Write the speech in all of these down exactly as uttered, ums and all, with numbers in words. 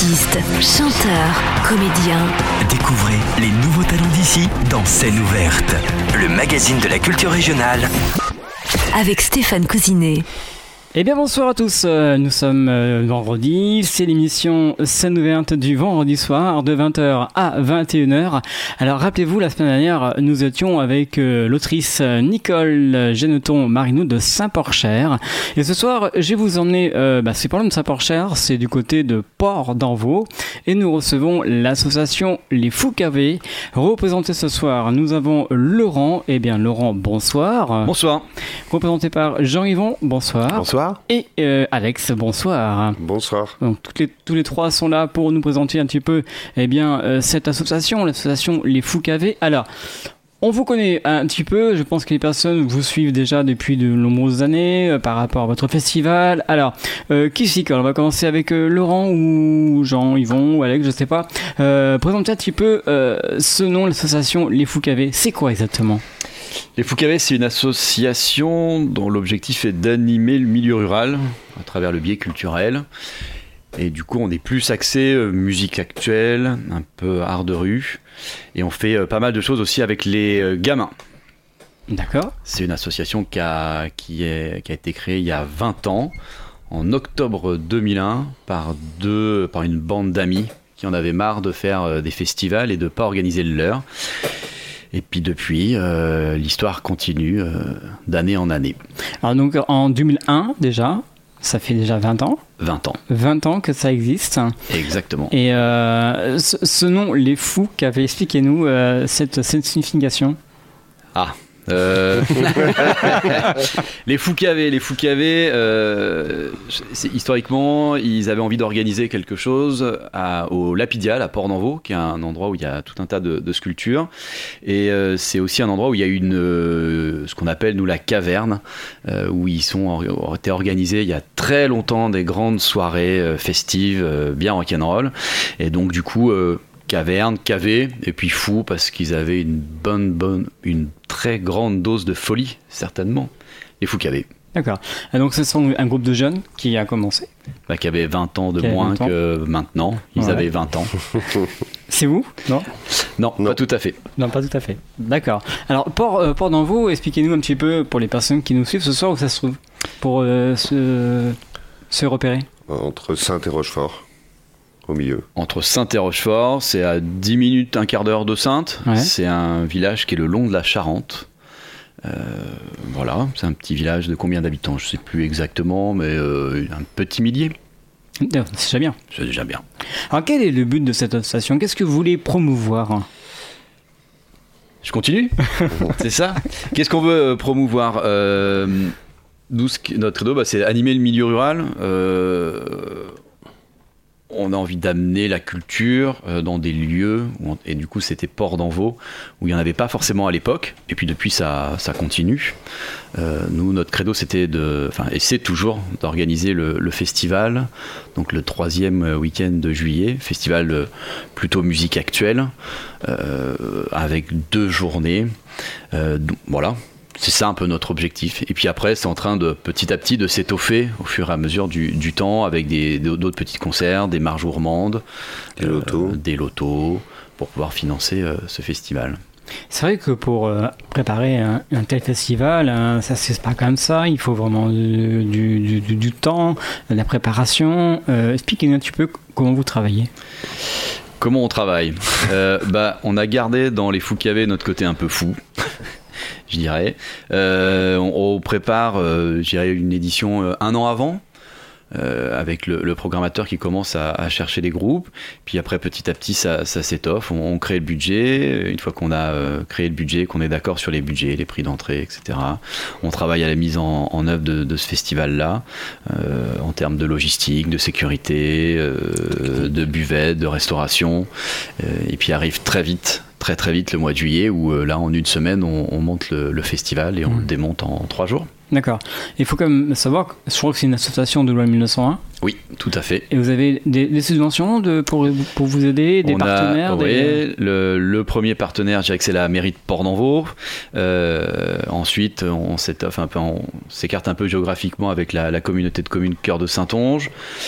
Artistes, chanteurs, comédiens. Découvrez les nouveaux talents d'ici dans Scène ouverte, le magazine de la culture régionale. Avec Stéphane Cousinet. Eh bien bonsoir à tous, nous sommes vendredi, c'est l'émission Scène ouverte du vendredi soir de vingt heures à vingt et une heures. Alors rappelez-vous, la semaine dernière, nous étions avec l'autrice Nicole Géneton-Marinou de Saint-Porcher. Et ce soir, je vais vous emmener, euh, bah, c'est pas loin de Saint-Porcher, c'est du côté de Port-d'Envaux. Et nous recevons l'association Les Fous-Cavés. Représenté ce soir, nous avons Laurent. Eh bien Laurent, bonsoir. Bonsoir. Représenté par Jean-Yvon, bonsoir. Bonsoir. Et euh, Alex, bonsoir. Bonsoir. Donc toutes les, tous les trois sont là pour nous présenter un petit peu eh bien, euh, cette association, l'association Les Fous-Cavés. Alors, on vous connaît un petit peu, je pense que les personnes vous suivent déjà depuis de nombreuses années euh, par rapport à votre festival. Alors, euh, qui s'y colle ? On va commencer avec euh, Laurent ou Jean, Yvon ou Alex, je sais pas. Euh, présentez un petit peu euh, ce nom, l'association Les Fous-Cavés. C'est quoi exactement ? Les Fous-Cavés, c'est une association dont l'objectif est d'animer le milieu rural à travers le biais culturel. Et du coup, on est plus axé euh, musique actuelle, un peu art de rue. Et on fait euh, pas mal de choses aussi avec les euh, gamins. D'accord. C'est une association qui a, qui, est, qui a été créée il y a vingt ans, en octobre deux mille un, par, deux, par une bande d'amis qui en avaient marre de faire euh, des festivals et de ne pas organiser le leur. Et puis depuis, euh, l'histoire continue euh, d'année en année. Alors donc en deux mille un déjà, ça fait déjà vingt ans. vingt ans. vingt ans que ça existe. Exactement. Et euh, ce, ce nom, Les Fous-Cavés, expliquez-nous euh, cette, cette signification. Ah Euh... les Fous-Cavés, les Fous-Cavés, euh, c'est, historiquement, ils avaient envie d'organiser quelque chose à, au Lapidial à Port-d'Envaux, qui est un endroit où il y a tout un tas de, de sculptures, et euh, c'est aussi un endroit où il y a une, euh, ce qu'on appelle nous la caverne, euh, où ils sont ont été organisés il y a très longtemps des grandes soirées euh, festives, euh, bien rock'n'roll, et donc du coup. Euh, Caverne, cavé, et puis fou parce qu'ils avaient une bonne, bonne, une très grande dose de folie, certainement. Les Fous-Cavés. D'accord. Et donc ce sont un groupe de jeunes qui a commencé. Bah, qui avait vingt ans de moins vingt ans. Que maintenant. Ils ouais. avaient vingt ans. C'est vous ? Non ? Non, non, pas tout à fait. Non, pas tout à fait. D'accord. Alors, Port, euh, Port d'Envaux, expliquez-nous un petit peu, pour les personnes qui nous suivent ce soir, où ça se trouve, pour euh, se, se repérer. Entre Saintes et Rochefort. Au milieu. Entre Saintes et Rochefort, c'est à dix minutes, un quart d'heure de Saintes. Ouais. C'est un village qui est le long de la Charente. Euh, voilà, c'est un petit village de combien d'habitants ? Je ne sais plus exactement, mais euh, un petit millier. C'est déjà bien. C'est déjà bien. Alors, quel est le but de cette association ? Qu'est-ce que vous voulez promouvoir ? Je continue ? C'est ça ? Qu'est-ce qu'on veut promouvoir ? euh, nous, notre credo, bah, c'est animer le milieu rural. Euh, On a envie d'amener la culture euh, dans des lieux, où on, et du coup c'était Port-d'Envaux, où il n'y en avait pas forcément à l'époque, et puis depuis ça, ça continue. Euh, nous, notre credo c'était de, enfin, et c'est toujours d'organiser le, le festival, donc le troisième week-end de juillet, festival euh, plutôt musique actuelle, euh, avec deux journées, euh, donc, voilà. C'est ça un peu notre objectif. Et puis après, c'est en train de petit à petit de s'étoffer au fur et à mesure du, du temps avec des, d'autres petits concerts, des marches gourmandes, des lotos, euh, des lotos pour pouvoir financer euh, ce festival. C'est vrai que pour euh, préparer un, un tel festival, hein, ça ne se fait pas comme ça. Il faut vraiment du, du, du, du temps, de la préparation. Euh, expliquez-nous un petit peu comment vous travaillez. Comment on travaille euh, bah, on a gardé dans les Fous-Cavés notre côté un peu fou. Je dirais. Euh, on, on prépare, euh, je dirais, une édition euh, un an avant, euh, avec le, le programmateur qui commence à, à chercher les groupes. Puis après, petit à petit, ça, ça s'étoffe. On, on crée le budget. Une fois qu'on a euh, créé le budget, qu'on est d'accord sur les budgets, les prix d'entrée, et cetera, on travaille à la mise en, en œuvre de, de ce festival-là, euh, en termes de logistique, de sécurité, euh, de buvette, de restauration. Euh, et puis arrive très vite. très très vite le mois de juillet où euh, là en une semaine on, on monte le, le festival et on mmh. le démonte en trois jours. D'accord. Il faut quand même savoir que je crois que c'est une association de loi mille neuf cent un. Oui, tout à fait. Et vous avez des, des subventions de, pour, pour vous aider, des on partenaires a, des... Oui, le, le premier partenaire, je dirais que c'est la mairie de Port-d'Envaux. Euh, ensuite, on s'étoffe un peu, on s'écarte un peu géographiquement avec la, la communauté de communes Cœur de Saintonge.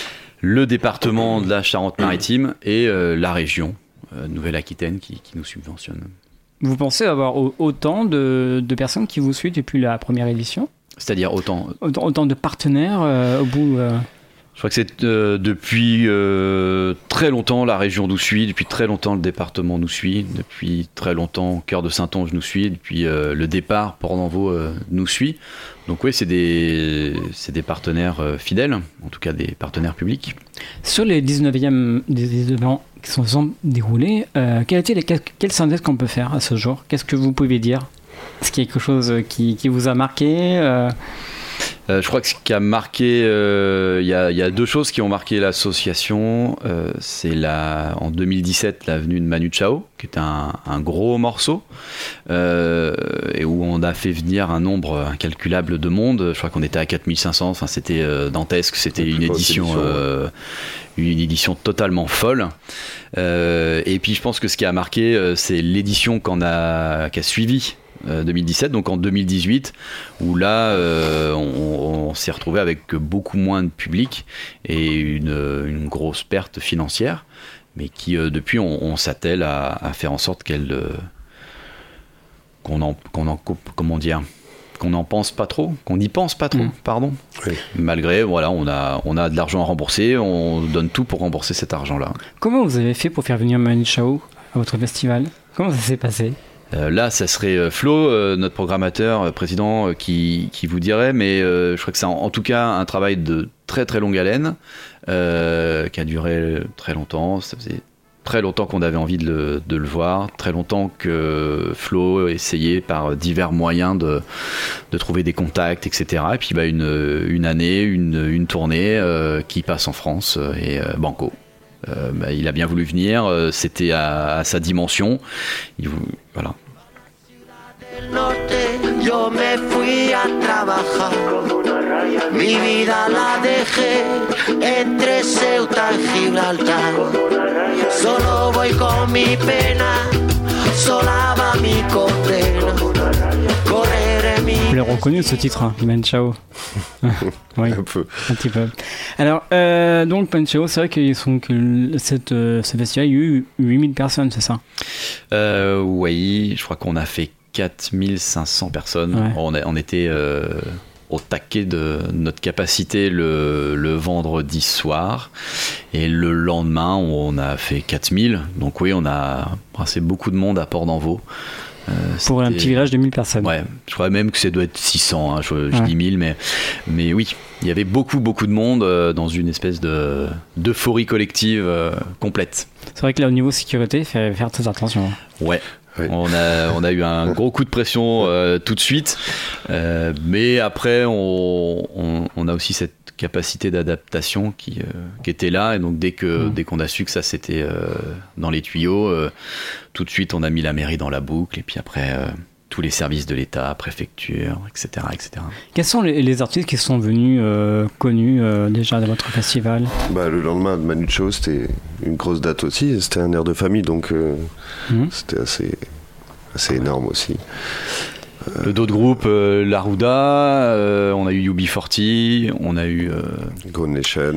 le département de la Charente-Maritime et euh, la région euh, Nouvelle-Aquitaine qui, qui nous subventionne. Vous pensez avoir au- autant de, de personnes qui vous suivent depuis la première édition ? C'est-à-dire autant... Autant, autant de partenaires euh, au bout euh... Je crois que c'est euh, depuis euh, très longtemps la région nous suit, depuis très longtemps le département nous suit, depuis très longtemps Cœur de Saintonge nous suit, depuis euh, le départ Port d'Envaux euh, nous suit. Donc oui, c'est des, c'est des partenaires euh, fidèles, en tout cas des partenaires publics. Sur les dix-neuvième des événements qui se sont déroulés, euh, quelle était les, quelle, quelle synthèse qu'on peut faire à ce jour ? Qu'est-ce que vous pouvez dire ? Est-ce qu'il y a quelque chose qui, qui vous a marqué euh... Euh, je crois que ce qui a marqué, il euh, y, y a deux choses qui ont marqué l'association. Euh, c'est la, en deux mille dix-sept la venue de Manu Chao, qui est un, un gros morceau, euh, et où on a fait venir un nombre incalculable de monde. Je crois qu'on était à quatre mille cinq cents, enfin, c'était euh, dantesque, c'était une édition, euh, une édition totalement folle. Euh, et puis je pense que ce qui a marqué, euh, c'est l'édition qu'on a, qui a suivi deux mille dix-sept, donc en deux mille dix-huit, où là euh, on, on s'est retrouvé avec beaucoup moins de public et une, une grosse perte financière, mais qui euh, depuis on, on s'attelle à, à faire en sorte qu'elle euh, qu'on en, qu'on en coupe, comment dire, qu'on n'en pense pas trop, qu'on n'y pense pas trop, mmh. pardon. Oui. Malgré, voilà, on a, on a de l'argent à rembourser, on donne tout pour rembourser cet argent-là. Comment vous avez fait pour faire venir Manu Chao à votre festival ? Comment ça s'est passé ? Euh, là, ça serait euh, Flo, euh, notre programmateur, euh, président, euh, qui, qui vous dirait, mais euh, je crois que c'est en, en tout cas un travail de très très longue haleine, euh, qui a duré très longtemps. Ça faisait très longtemps qu'on avait envie de le, de le voir, très longtemps que Flo essayait par divers moyens de, de trouver des contacts, et cetera. Et puis bah, une, une année, une, une tournée euh, qui passe en France euh, et euh, banco. Euh, bah, il a bien voulu venir, euh, c'était à, à sa dimension. Il, voilà. Yo me fui a trabajar, mi vida la dejé entre Ceuta y Gibraltar. Solo voy con mi pena, sola va mi condena. Correré mi. Vous l'avez reconnu ce titre, hein, Manu Chao. Oui, un peu. Un petit peu. Alors, euh, donc Manu Chao, c'est vrai qu'ils sont que cette, euh, ce festival, il y a eu huit mille personnes, c'est ça ? euh, Oui, je crois qu'on a fait quatre mille cinq cents personnes. Ouais. On, a, on était euh, au taquet de notre capacité le, le vendredi soir. Et le lendemain, on a fait quatre mille. Donc oui, on a brassé beaucoup de monde à Port d'Envaux. Euh, Pour un petit village de mille personnes. Ouais, je crois même que ça doit être six cents, hein, je, je ouais. dis mille, mais, mais oui, il y avait beaucoup, beaucoup de monde euh, dans une espèce de, d'euphorie collective euh, complète. C'est vrai que là, au niveau sécurité, il faut faire très attention. Ouais. Oui. On, a, on a eu un gros coup de pression euh, tout de suite, euh, mais après on, on, on a aussi cette capacité d'adaptation qui, euh, qui était là, et donc dès, que, mmh. dès qu'on a su que ça c'était euh, dans les tuyaux, euh, tout de suite on a mis la mairie dans la boucle, et puis après euh, tous les services de l'État, préfecture, et cetera, et cetera. Quels sont les, les artistes qui sont venus euh, connus euh, déjà de votre festival ? Bah, le lendemain de Manu Chao, c'était une grosse date aussi. C'était un air de famille, donc euh, mmh. c'était assez, assez énorme aussi. Le d'autres groupes, euh, Larouda, euh, on a eu U B quarante, on a eu... Euh, Groundation.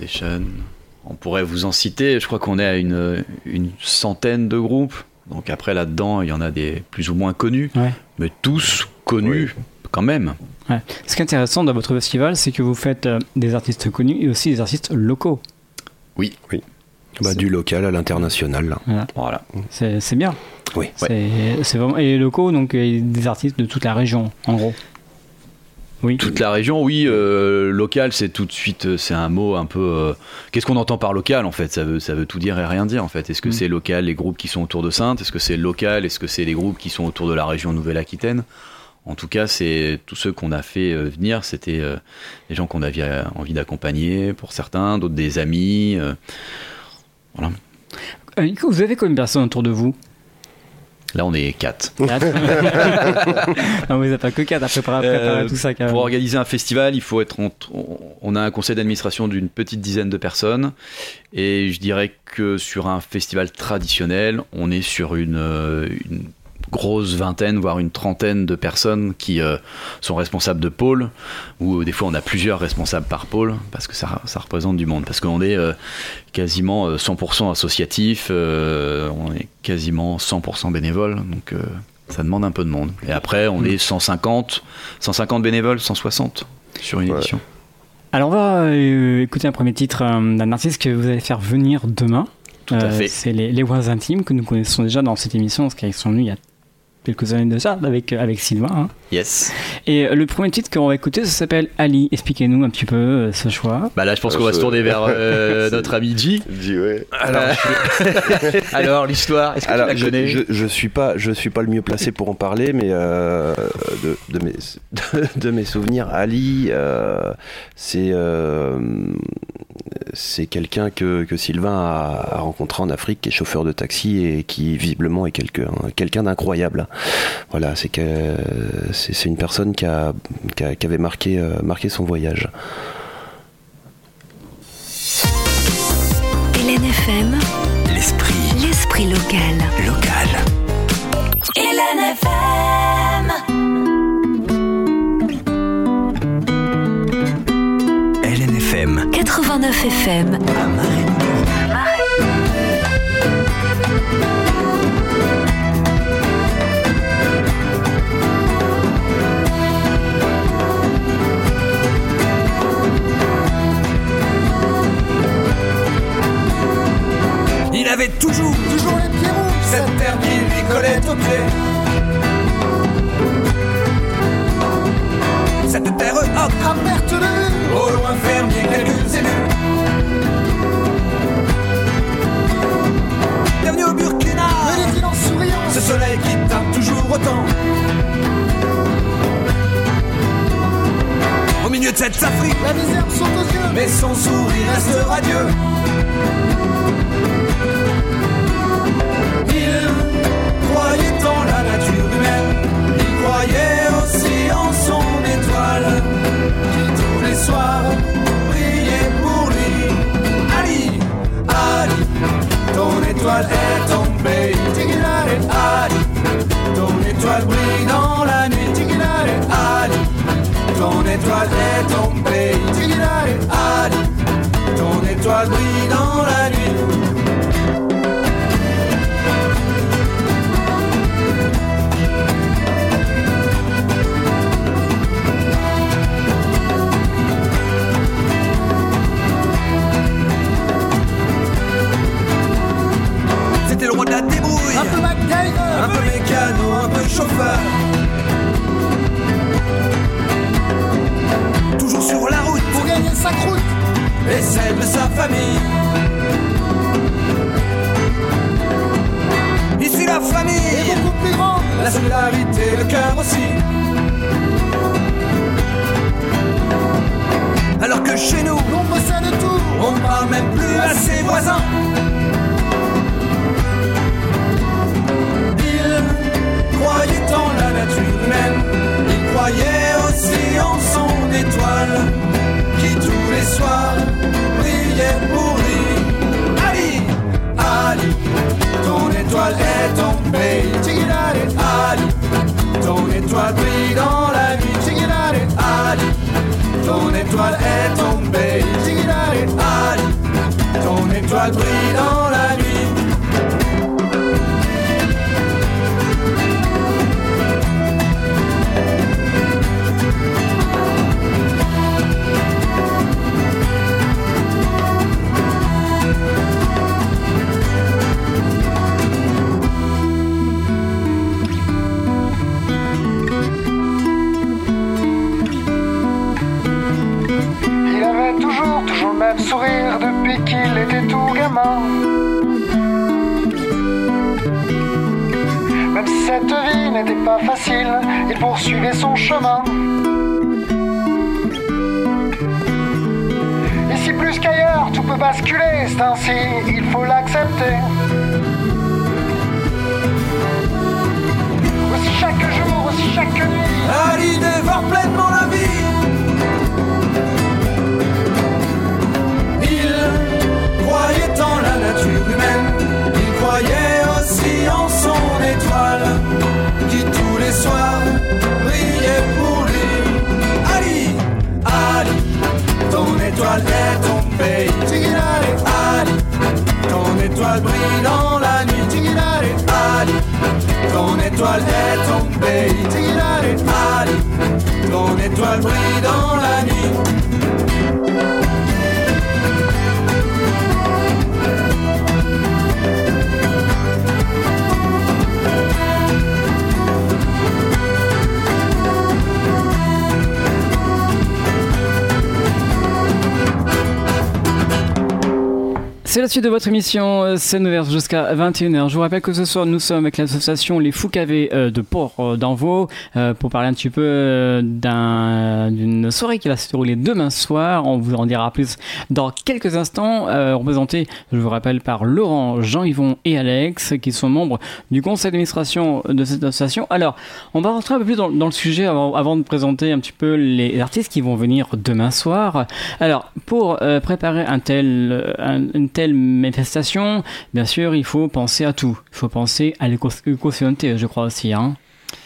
On pourrait vous en citer, je crois qu'on est à une, une centaine de groupes. Donc après, là-dedans, il y en a des plus ou moins connus, ouais. mais tous connus oui. quand même. Ouais. Ce qui est intéressant dans votre festival, c'est que vous faites euh, des artistes connus et aussi des artistes locaux. Oui, oui. Bah, du local à l'international. Là. Voilà. voilà. C'est, c'est bien. Oui. C'est, ouais. c'est vraiment... Et les locaux, donc des artistes de toute la région, en gros. Oui. Toute la région, oui. Euh, local, c'est tout de suite, c'est un mot un peu. Euh, qu'est-ce qu'on entend par local en fait ? Ça veut, ça veut tout dire et rien dire en fait. Est-ce que mmh. c'est local les groupes qui sont autour de Saintes ? Est-ce que c'est local ? Est-ce que c'est les groupes qui sont autour de la région Nouvelle-Aquitaine ? En tout cas, c'est tous ceux qu'on a fait euh, venir, c'était euh, des gens qu'on avait envie d'accompagner pour certains, d'autres des amis. Euh, voilà. Euh, vous avez combien de personnes autour de vous ? Là, on est quatre. quatre Non, vous n'êtes pas que quatre à préparer, préparer euh, tout ça. Quand même. Pour organiser un festival, il faut être. Entre, on a un conseil d'administration d'une petite dizaine de personnes. Et je dirais que sur un festival traditionnel, on est sur une, une grosse vingtaine, voire une trentaine de personnes qui euh, sont responsables de pôles, ou euh, des fois on a plusieurs responsables par pôle, parce que ça, ça représente du monde, parce qu'on est euh, quasiment cent pour cent associatif, euh, on est quasiment cent pour cent bénévoles, donc euh, ça demande un peu de monde. Et après, on mmh. est cent cinquante, cent cinquante bénévoles, cent soixante sur une ouais. édition. Alors on va euh, écouter un premier titre euh, d'un artiste que vous allez faire venir demain. Tout à euh, fait. C'est les, les Voix Intimes, que nous connaissons déjà dans cette émission, parce qu'ils sont venus il y a quelques années déjà avec, avec Sylvain. Hein. Yes. Et le premier titre qu'on va écouter, ça s'appelle Ali. Expliquez-nous un petit peu euh, ce choix. Bah là, je pense qu'on va se tourner vers euh, notre ami G. G, ouais. Alors, Alors l'histoire, est-ce que Alors, tu la je, connais? je, je suis pas, je suis pas le mieux placé pour en parler, mais euh, de, de, mes, de, de mes souvenirs, Ali, euh, c'est euh, c'est quelqu'un que, que Sylvain a, a rencontré en Afrique, qui est chauffeur de taxi et qui visiblement est quelqu'un, quelqu'un d'incroyable. Voilà, c'est que c'est, c'est une personne qui, a, qui, a, qui avait marqué, euh, marqué son voyage. Hélène F M. L'esprit. L'esprit local. Local. Hélène F M. Hélène F M. quatre-vingt-neuf F M. À Marais. Il avait toujours, toujours les pieds rouges, cette terre qui lui collait aux pieds. Cette terre ocre, à perte de vue, au loin fermier quelques élus. Bienvenue au Burkina, me dit-il en souriant, ce soleil qui tape toujours autant. Au milieu de cette Afrique, la misère saute aux yeux, mais son sourire reste radieux. Il croyait en la nature humaine, il croyait aussi en son étoile, qui tous les soirs brillait pour lui. Ali, Ali, ton étoile est tombée. Ali, ton étoile brille dans la nuit. Ali, ton étoile est tombée. Ali, ton étoile brille dans la nuit. C'était le roi de la débrouille, un peu MacGyver, un peu mécano, un peu chauffeur. Toujours sur la route pour gagner sa croûte et celle de sa famille. Ici la famille est beaucoup plus grande, la solidarité, le cœur aussi. Alors que chez nous, l'on possède tout, on ne parle même plus à ses voisins. Il croyait en la nature humaine, il croyait aussi en son étoile, qui tous les soirs brillait pour lui. Ali, Ali, ton étoile est tombée. Ali, ton étoile brille dans la nuit. Ali, ton étoile est tombée. Ali, ton étoile brille dans la nuit. Sourire depuis qu'il était tout gamin. Même si cette vie n'était pas facile, il poursuivait son chemin. Ici plus qu'ailleurs, tout peut basculer, c'est ainsi, il faut l'accepter. Aussi chaque jour, aussi chaque nuit, Ali dévore pleinement la vie. Croyait en la nature humaine, il croyait aussi en son étoile, étoile est tombée. Tigidari, Ali, ton étoile brille dans la nuit. Tigidari, Ali, ton étoile est tombée. Tigidari, Ali, ton étoile brille dans la nuit. C'est la suite de votre émission Scène ouverte jusqu'à vingt et une heures. Je vous rappelle que ce soir nous sommes avec l'association Les Foucavés de Port d'Envaux pour parler un petit peu d'un, d'une soirée qui va se dérouler demain soir. On vous en dira plus dans quelques instants. Euh, représenté, je vous rappelle, par Laurent, Jean-Yvon et Alex qui sont membres du conseil d'administration de cette association. Alors, on va rentrer un peu plus dans, dans le sujet avant, avant de présenter un petit peu les artistes qui vont venir demain soir. Alors, pour euh, préparer un tel, un, une telle manifestation, bien sûr, il faut penser à tout. Il faut penser à l'éco-citoyenneté, je crois aussi. Hein.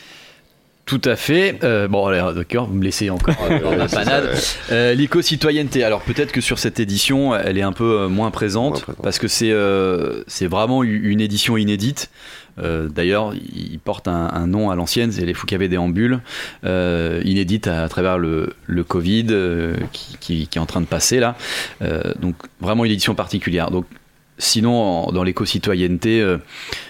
Tout à fait. Euh, bon, allez, d'accord, vous me laissez encore euh, dans la panade. Euh, l'éco-citoyenneté. Alors peut-être que sur cette édition, elle est un peu euh, moins présente, moins présente. Parce que c'est euh, c'est vraiment une édition inédite. Euh, d'ailleurs, il porte un, un nom à l'ancienne, c'est les Foucavés Déambules, euh, inédite à, à travers le, le Covid euh, qui, qui, qui est en train de passer là. Euh, donc vraiment une édition particulière. Donc sinon, en, dans l'éco-citoyenneté, euh,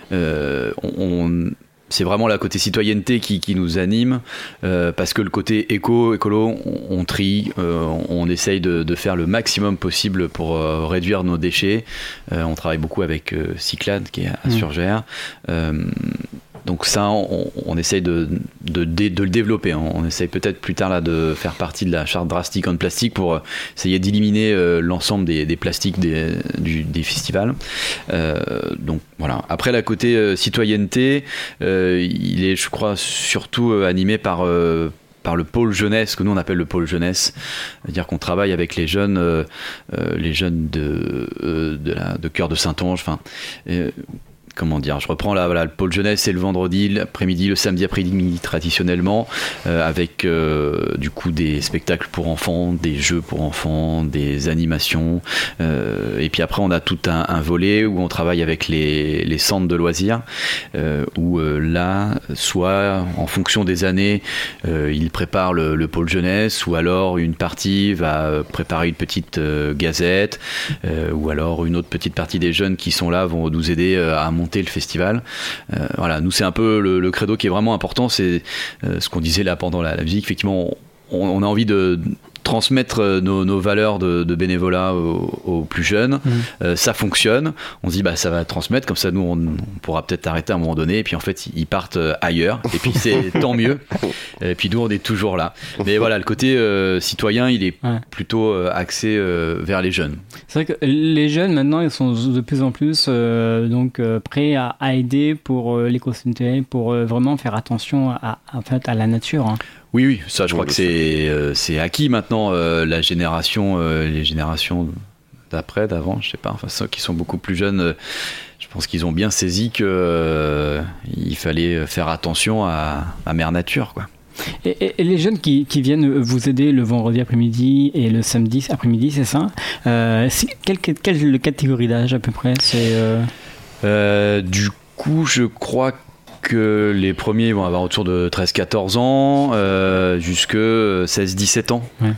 euh, on, on c'est vraiment la côté citoyenneté qui, qui nous anime, euh, parce que le côté éco, écolo, on, on trie, euh, on, on essaye de, de faire le maximum possible pour euh, réduire nos déchets. Euh, on travaille beaucoup avec euh, Cyclade qui est à Surgères. Euh, donc ça, on, on essaye de, de, de, de le développer. On essaye peut-être plus tard là, de faire partie de la charte drastique en plastique pour essayer d'éliminer euh, l'ensemble des, des plastiques des, du, des festivals. Euh, donc voilà. Après, la côté euh, citoyenneté, euh, il est, je crois, surtout euh, animé par... Euh, par le pôle jeunesse, que nous on appelle le pôle jeunesse, c'est-à-dire qu'on travaille avec les jeunes, euh, euh, les jeunes de, euh, de, la, de Cœur de Saintonge, enfin, euh, comment dire, je reprends là, voilà, le pôle jeunesse, c'est le vendredi, l'après-midi, le samedi après-midi traditionnellement, euh, avec euh, du coup des spectacles pour enfants, des jeux pour enfants, des animations, euh, et puis après on a tout un, un volet où on travaille avec les, les centres de loisirs, euh, où euh, là, soit en fonction des années, euh, ils préparent le, le pôle jeunesse, ou alors une partie va préparer une petite euh, gazette, euh, ou alors une autre petite partie des jeunes qui sont là vont nous aider euh, à monter le festival. Euh, voilà, nous c'est un peu le, le credo qui est vraiment important, c'est euh, ce qu'on disait là pendant la, la musique. Effectivement, on, on a envie de transmettre nos, nos valeurs de, de bénévolat aux, aux plus jeunes. Mmh. Euh, ça fonctionne. On se dit bah ça va transmettre, comme ça nous on, on pourra peut-être arrêter à un moment donné. Et puis en fait ils partent ailleurs. Et puis c'est tant mieux. Et puis nous on est toujours là. Mais voilà, le côté euh, citoyen il est ouais. plutôt euh, axé euh, vers les jeunes. C'est vrai que les jeunes maintenant ils sont de plus en plus euh, donc euh, prêts à, à aider pour euh, l'écosystème, pour euh, vraiment faire attention à, en fait à la nature. Hein. Oui, oui, ça je crois que c'est, euh, c'est acquis maintenant, euh, la génération, euh, les générations d'après, d'avant, je sais pas, enfin ceux qui sont beaucoup plus jeunes, euh, je pense qu'ils ont bien saisi qu'il euh, fallait faire attention à, à Mère Nature, quoi. Et, et, et les jeunes qui, qui viennent vous aider le vendredi après-midi et le samedi après-midi, c'est ça euh, c'est, quelle, quelle catégorie d'âge à peu près c'est, euh... Euh, Du coup, je crois que que les premiers vont avoir autour de treize quatorze ans, euh, jusque seize dix-sept ans. Ouais.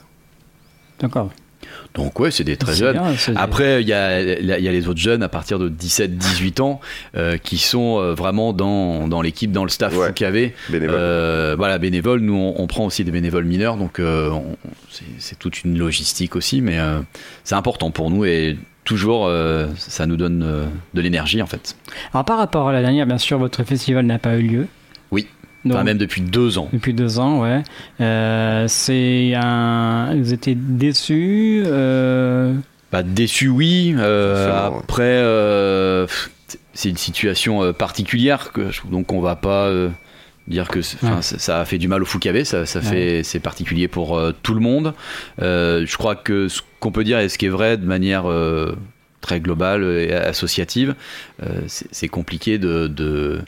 D'accord. Donc ouais, c'est des très c'est jeunes. Bien, Après, il y a, y a les autres jeunes à partir de dix-sept dix-huit ans euh, qui sont euh, vraiment dans, dans l'équipe, dans le staff ouais. qu'il y avait. Bénévole. Euh, voilà, bénévoles. Nous, on, on prend aussi des bénévoles mineurs, donc euh, on, c'est, c'est toute une logistique aussi, mais euh, c'est important pour nous et toujours, euh, ça nous donne euh, de l'énergie en fait. Alors par rapport à la dernière, bien sûr, votre festival n'a pas eu lieu. Oui. Donc, enfin, même depuis deux ans. Depuis deux ans, ouais. Euh, c'est un. Vous étiez déçus euh... Bah, déçus, oui. Euh, après, euh, c'est une situation particulière, que, donc on va pas euh, dire que ouais. ça a fait du mal aux Foucavés. Ça, ça fait, ouais. C'est particulier pour euh, tout le monde. Euh, je crois que ce qu'on peut dire et ce qui est vrai de manière euh, très globale et associative, euh, c'est, c'est compliqué de. de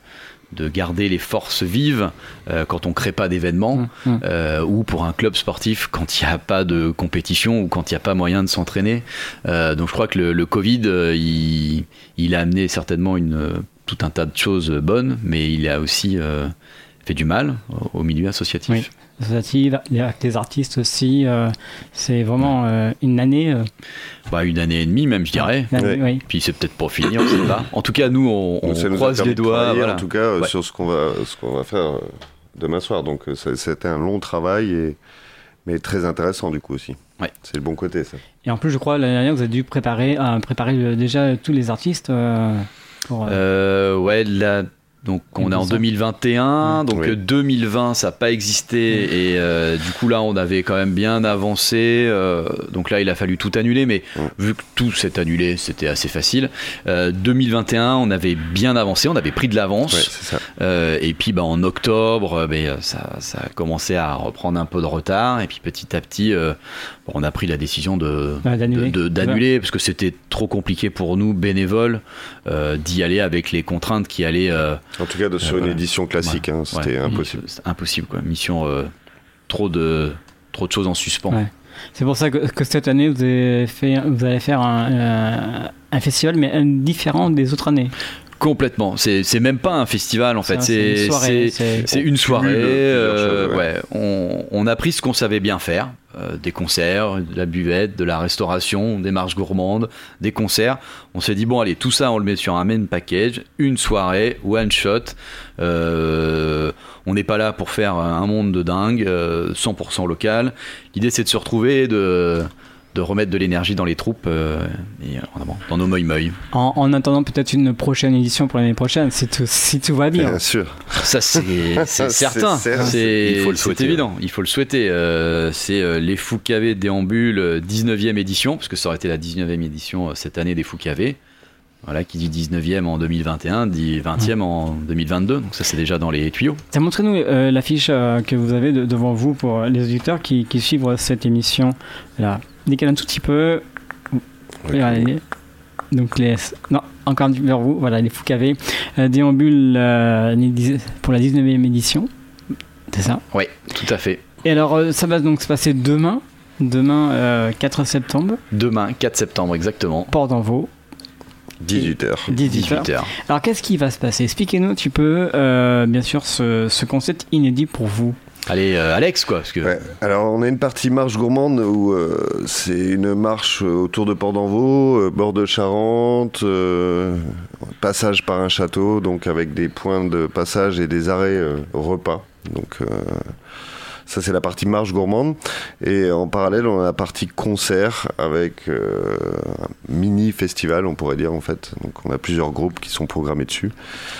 de garder les forces vives euh, quand on crée pas d'événements mmh, mmh. Euh, ou pour un club sportif quand il n'y a pas de compétition ou quand il n'y a pas moyen de s'entraîner. Euh, donc je crois que le, le Covid, euh, il, il a amené certainement une, tout un tas de choses bonnes, mais il a aussi euh, fait du mal au, au milieu associatif. Oui. Associatif, les artistes aussi, euh, c'est vraiment euh, une année. Euh... Bah, une année et demie même, je dirais. Ouais. Oui. Puis c'est peut-être pour finir, on sait pas. En tout cas, nous, on, on croise les doigts. Voilà. Voilà. En tout cas, ouais. sur ce qu'on va, ce qu'on va faire demain soir. Donc, ça, c'était un long travail, et, mais très intéressant du coup aussi. Ouais. C'est le bon côté, ça. Et en plus, je crois, l'année dernière, vous avez dû préparer, euh, préparer déjà tous les artistes euh, pour. Euh... Euh, ouais, la. Donc on est en deux mille vingt et un, donc oui. deux mille vingt ça n'a pas existé mmh. et euh, du coup là on avait quand même bien avancé, euh, donc là il a fallu tout annuler, mais mmh. vu que tout s'est annulé c'était assez facile. euh, deux mille vingt et un on avait bien avancé, on avait pris de l'avance, ouais, c'est ça. Euh, et puis bah, en octobre bah, ça, ça a commencé à reprendre un peu de retard, et puis petit à petit euh, on a pris la décision de, ah, d'annuler, de, de, d'annuler ouais. parce que c'était trop compliqué pour nous bénévoles euh, d'y aller avec les contraintes qui allaient euh, en tout cas, de, sur euh, une voilà. édition classique, ouais. hein, c'était ouais. impossible. C'est impossible, quoi. Mission, euh, trop, de, trop de choses en suspens. Ouais. C'est pour ça que, que cette année, vous, avez fait, vous allez faire un, euh, un festival, mais différent des autres années. Complètement. C'est, c'est même pas un festival, en fait. C'est, c'est une soirée. C'est, c'est, c'est une soirée. Euh, choses, ouais. Ouais. On, on a pris ce qu'on savait bien faire. Euh, des concerts, de la buvette, de la restauration, des marches gourmandes, des concerts. On s'est dit, bon, allez, tout ça, on le met sur un main package, une soirée, one shot. Euh, on n'est pas là pour faire un monde de dingue, euh, cent pour cent local. L'idée, c'est de se retrouver et de, de remettre de l'énergie dans les troupes, euh, et, dans nos moi-moi. En, en attendant peut-être une prochaine édition pour l'année prochaine, si tout, si tout va bien. Bien sûr. Ça, c'est, c'est certain. C'est, certain. C'est, il faut le souhaiter. C'est évident, il faut le souhaiter. Euh, c'est euh, les Foucavés déambule dix-neuvième édition, parce que ça aurait été la dix-neuvième édition euh, cette année des Foucavés. Voilà, qui dit dix-neuvième en deux mille vingt et un, dit vingtième en deux mille vingt-deux, donc ça c'est déjà dans les tuyaux. Ça, montrez-nous euh, l'affiche euh, que vous avez de, devant vous pour les auditeurs qui, qui suivent cette émission. Là, décalez un tout petit peu. Okay. Allez. Donc les, non, encore vers vous. Voilà, les Foucavés euh, déambulent euh, pour la dix-neuvième édition. C'est ça ? Oui, tout à fait. Et alors, euh, ça va donc se passer demain, demain euh, quatre septembre. Demain quatre septembre, exactement. Port d'Envaux. dix-huit heures. dix-huit heures. Alors, qu'est-ce qui va se passer ? Expliquez-nous un petit peu, euh, bien sûr, ce, ce concept inédit pour vous. Allez, euh, Alex, quoi. Parce que... ouais. Alors, on a une partie marche gourmande où euh, c'est une marche autour de Port d'Envaux, euh, bord de Charente, euh, passage par un château, donc avec des points de passage et des arrêts euh, repas. Donc, euh, ça, c'est la partie marche gourmande. Et en parallèle, on a la partie concert avec euh, un mini-festival, on pourrait dire, en fait. Donc, on a plusieurs groupes qui sont programmés dessus.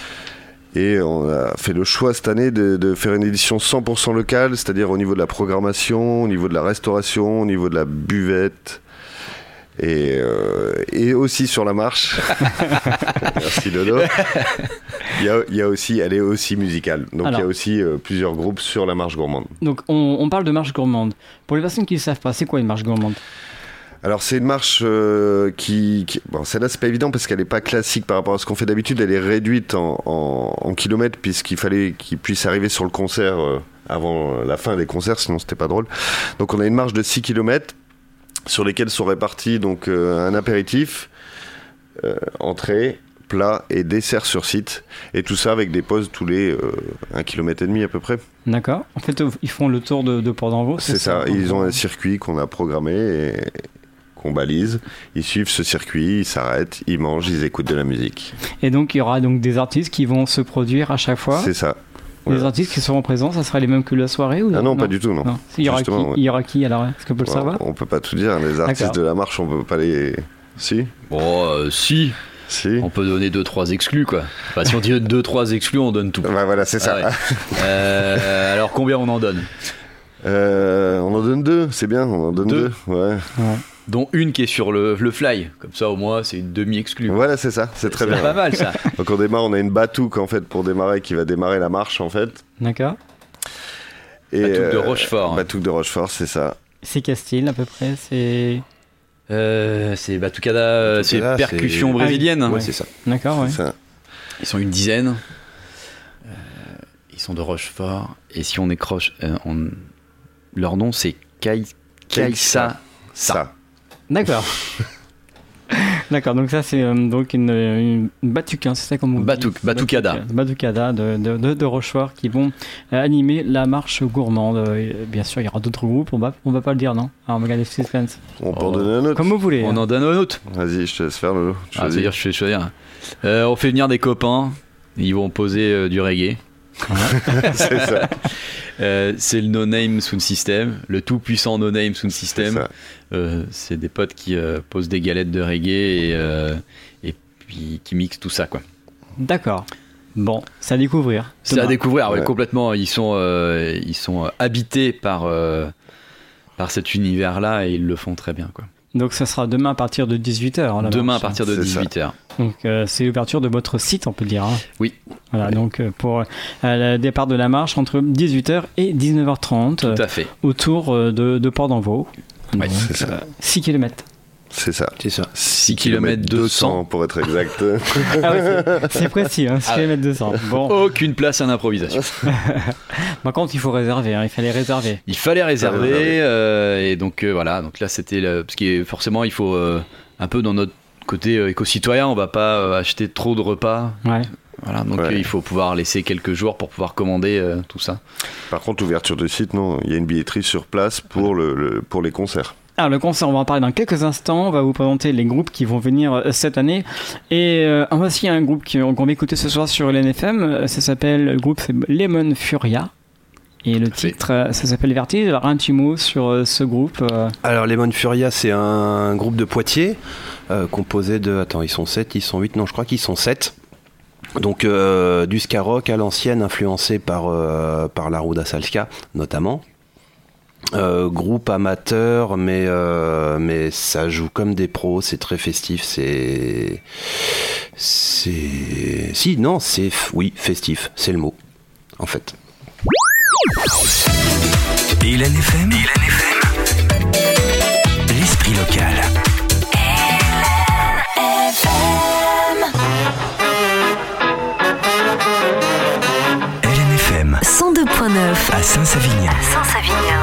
Et on a fait le choix cette année de, de faire une édition cent pour cent locale, c'est-à-dire au niveau de la programmation, au niveau de la restauration, au niveau de la buvette. Et, euh, et aussi sur la marche. Merci Dodo. Il y a, il y a aussi, elle est aussi musicale. Donc alors, il y a aussi euh, plusieurs groupes sur la marche gourmande. Donc on, on parle de marche gourmande. Pour les personnes qui ne savent pas, c'est quoi une marche gourmande ? Alors c'est une marche euh, qui, qui... Bon, celle-là c'est pas évident parce qu'elle n'est pas classique par rapport à ce qu'on fait d'habitude. Elle est réduite en, en, en kilomètres puisqu'il fallait qu'il puisse arriver sur le concert euh, avant la fin des concerts, sinon c'était pas drôle. Donc on a une marche de six kilomètres sur lesquels sont répartis donc, euh, un apéritif, euh, entrée, plat et dessert sur site. Et tout ça avec des pauses tous les euh, un kilomètre et demi à peu près. D'accord. En fait, ils font le tour de, de Port d'Envaux, c'est, c'est ça, ça. Ils ont un circuit qu'on a programmé et qu'on balise. Ils suivent ce circuit, ils s'arrêtent, ils mangent, ils écoutent de la musique. Et donc, il y aura donc des artistes qui vont se produire à chaque fois. C'est ça. Les voilà. artistes qui seront présents, ça sera les mêmes que la soirée ou Ah non, non, pas du tout, non. non. Il, y aura qui, ouais. il y aura qui alors ? Est-ce qu'on peut le ouais, savoir ? On peut pas tout dire. Les artistes D'accord. de la marche, on peut pas les. Si ? Bon, euh, si. Si. On peut donner deux trois exclus, quoi. Enfin, si on dit deux trois exclus, on donne tout. Bah voilà, c'est ça. Ah ouais. euh, alors combien on en donne ? euh, On en donne deux, c'est bien. On en donne deux. deux. Ouais. ouais. Dont une qui est sur le, le fly, comme ça au moins c'est une demi-exclue. Voilà, c'est ça, c'est, c'est très c'est bien. Pas mal ça. Donc on démarre, on a une batouque en fait pour démarrer qui va démarrer la marche en fait. D'accord. Et batouque euh, de Rochefort. Batouque de Rochefort, c'est ça. C'est quel style à peu près ? C'est. Euh, c'est Batucada, Batucada, c'est percussion c'est... brésilienne. Ah oui. Ouais, c'est ça. D'accord, ouais. C'est ça. Ils sont une dizaine. ils sont de Rochefort. Et si on décroche, euh, on... leur nom c'est Kai... Kaïssa. Ça. D'accord. D'accord, donc ça c'est euh, donc une, une batuque, hein, c'est ça comme on dit. Batouk, Batoukada. Batoukada de, de, de, de Rochefort qui vont euh, animer la marche gourmande. Et, bien sûr, il y aura d'autres groupes, on va, on va pas le dire, non? Alors, on va garder le suspense. On peut en donner un autre. Comme vous voulez. On hein. en donne un autre. Vas-y, je te laisse faire le. Ah, c'est-à-dire, je fais choisir. Euh, on fait venir des copains, ils vont poser euh, du reggae. C'est ça. Euh, c'est le No Name Sound System, le tout puissant No Name Sound System. C'est ça. Euh, c'est des potes qui euh, posent des galettes de reggae et, euh, et puis qui mixent tout ça, quoi. D'accord. Bon, c'est à découvrir. C'est Demain. à découvrir, ouais, Ouais. complètement. Ils sont, euh, ils sont habités par, euh, par cet univers-là et ils le font très bien, quoi. Donc ça sera demain à partir de dix-huit heures. Demain à partir de C'est ça. dix-huit heures. Donc euh, c'est l'ouverture de votre site, on peut le dire. Hein. Oui. Voilà, donc euh, pour euh, le départ de la marche entre dix-huit heures et dix-neuf heures trente euh, Tout à fait. autour euh, de, de Port-d'Envaux. Ouais, Donc, c'est ça. euh, six kilomètres. C'est ça. C'est ça. six kilomètres deux cents. pour être exact. Ah oui, c'est- c'est précis, hein, six Ah ouais. kilomètres deux cents. Bon, Aucune place à l'improvisation. par contre, il faut réserver, hein, il fallait réserver. Il fallait réserver, réserver. euh, et donc euh, voilà. Donc là, c'était le... parce que forcément, il faut euh, un peu dans notre côté euh, éco-citoyen, on va pas euh, acheter trop de repas. Ouais. Voilà, donc Ouais. euh, il faut pouvoir laisser quelques jours pour pouvoir commander euh, tout ça. Par contre, ouverture de site, non. Il y a une billetterie sur place pour, le, le- pour les concerts. Alors le concert, on va en parler dans quelques instants. On va vous présenter les groupes qui vont venir euh, cette année. Et euh, voici un groupe qui- qu'on va écouter ce soir sur L N F M. Euh, Ça s'appelle, le groupe c'est Lemon Furia. Et le fait. titre, euh, ça s'appelle Vertige. Alors un petit mot sur euh, ce groupe. euh, Alors Lemon Furia, c'est un groupe de Poitiers euh, composé de... Attends, ils sont sept, ils sont huit, non je crois qu'ils sont sept. Donc euh, du ska rock à l'ancienne, influencé par, euh, par la Ruda Salska notamment. Euh, groupe amateur, mais, euh, mais ça joue comme des pros, c'est très festif, c'est... C'est... Si, non, c'est... f- Oui, festif, c'est le mot, en fait. Et L N F M, l'esprit local. L N F M cent deux point neuf à Saint-Savinien. Saint-Savinien.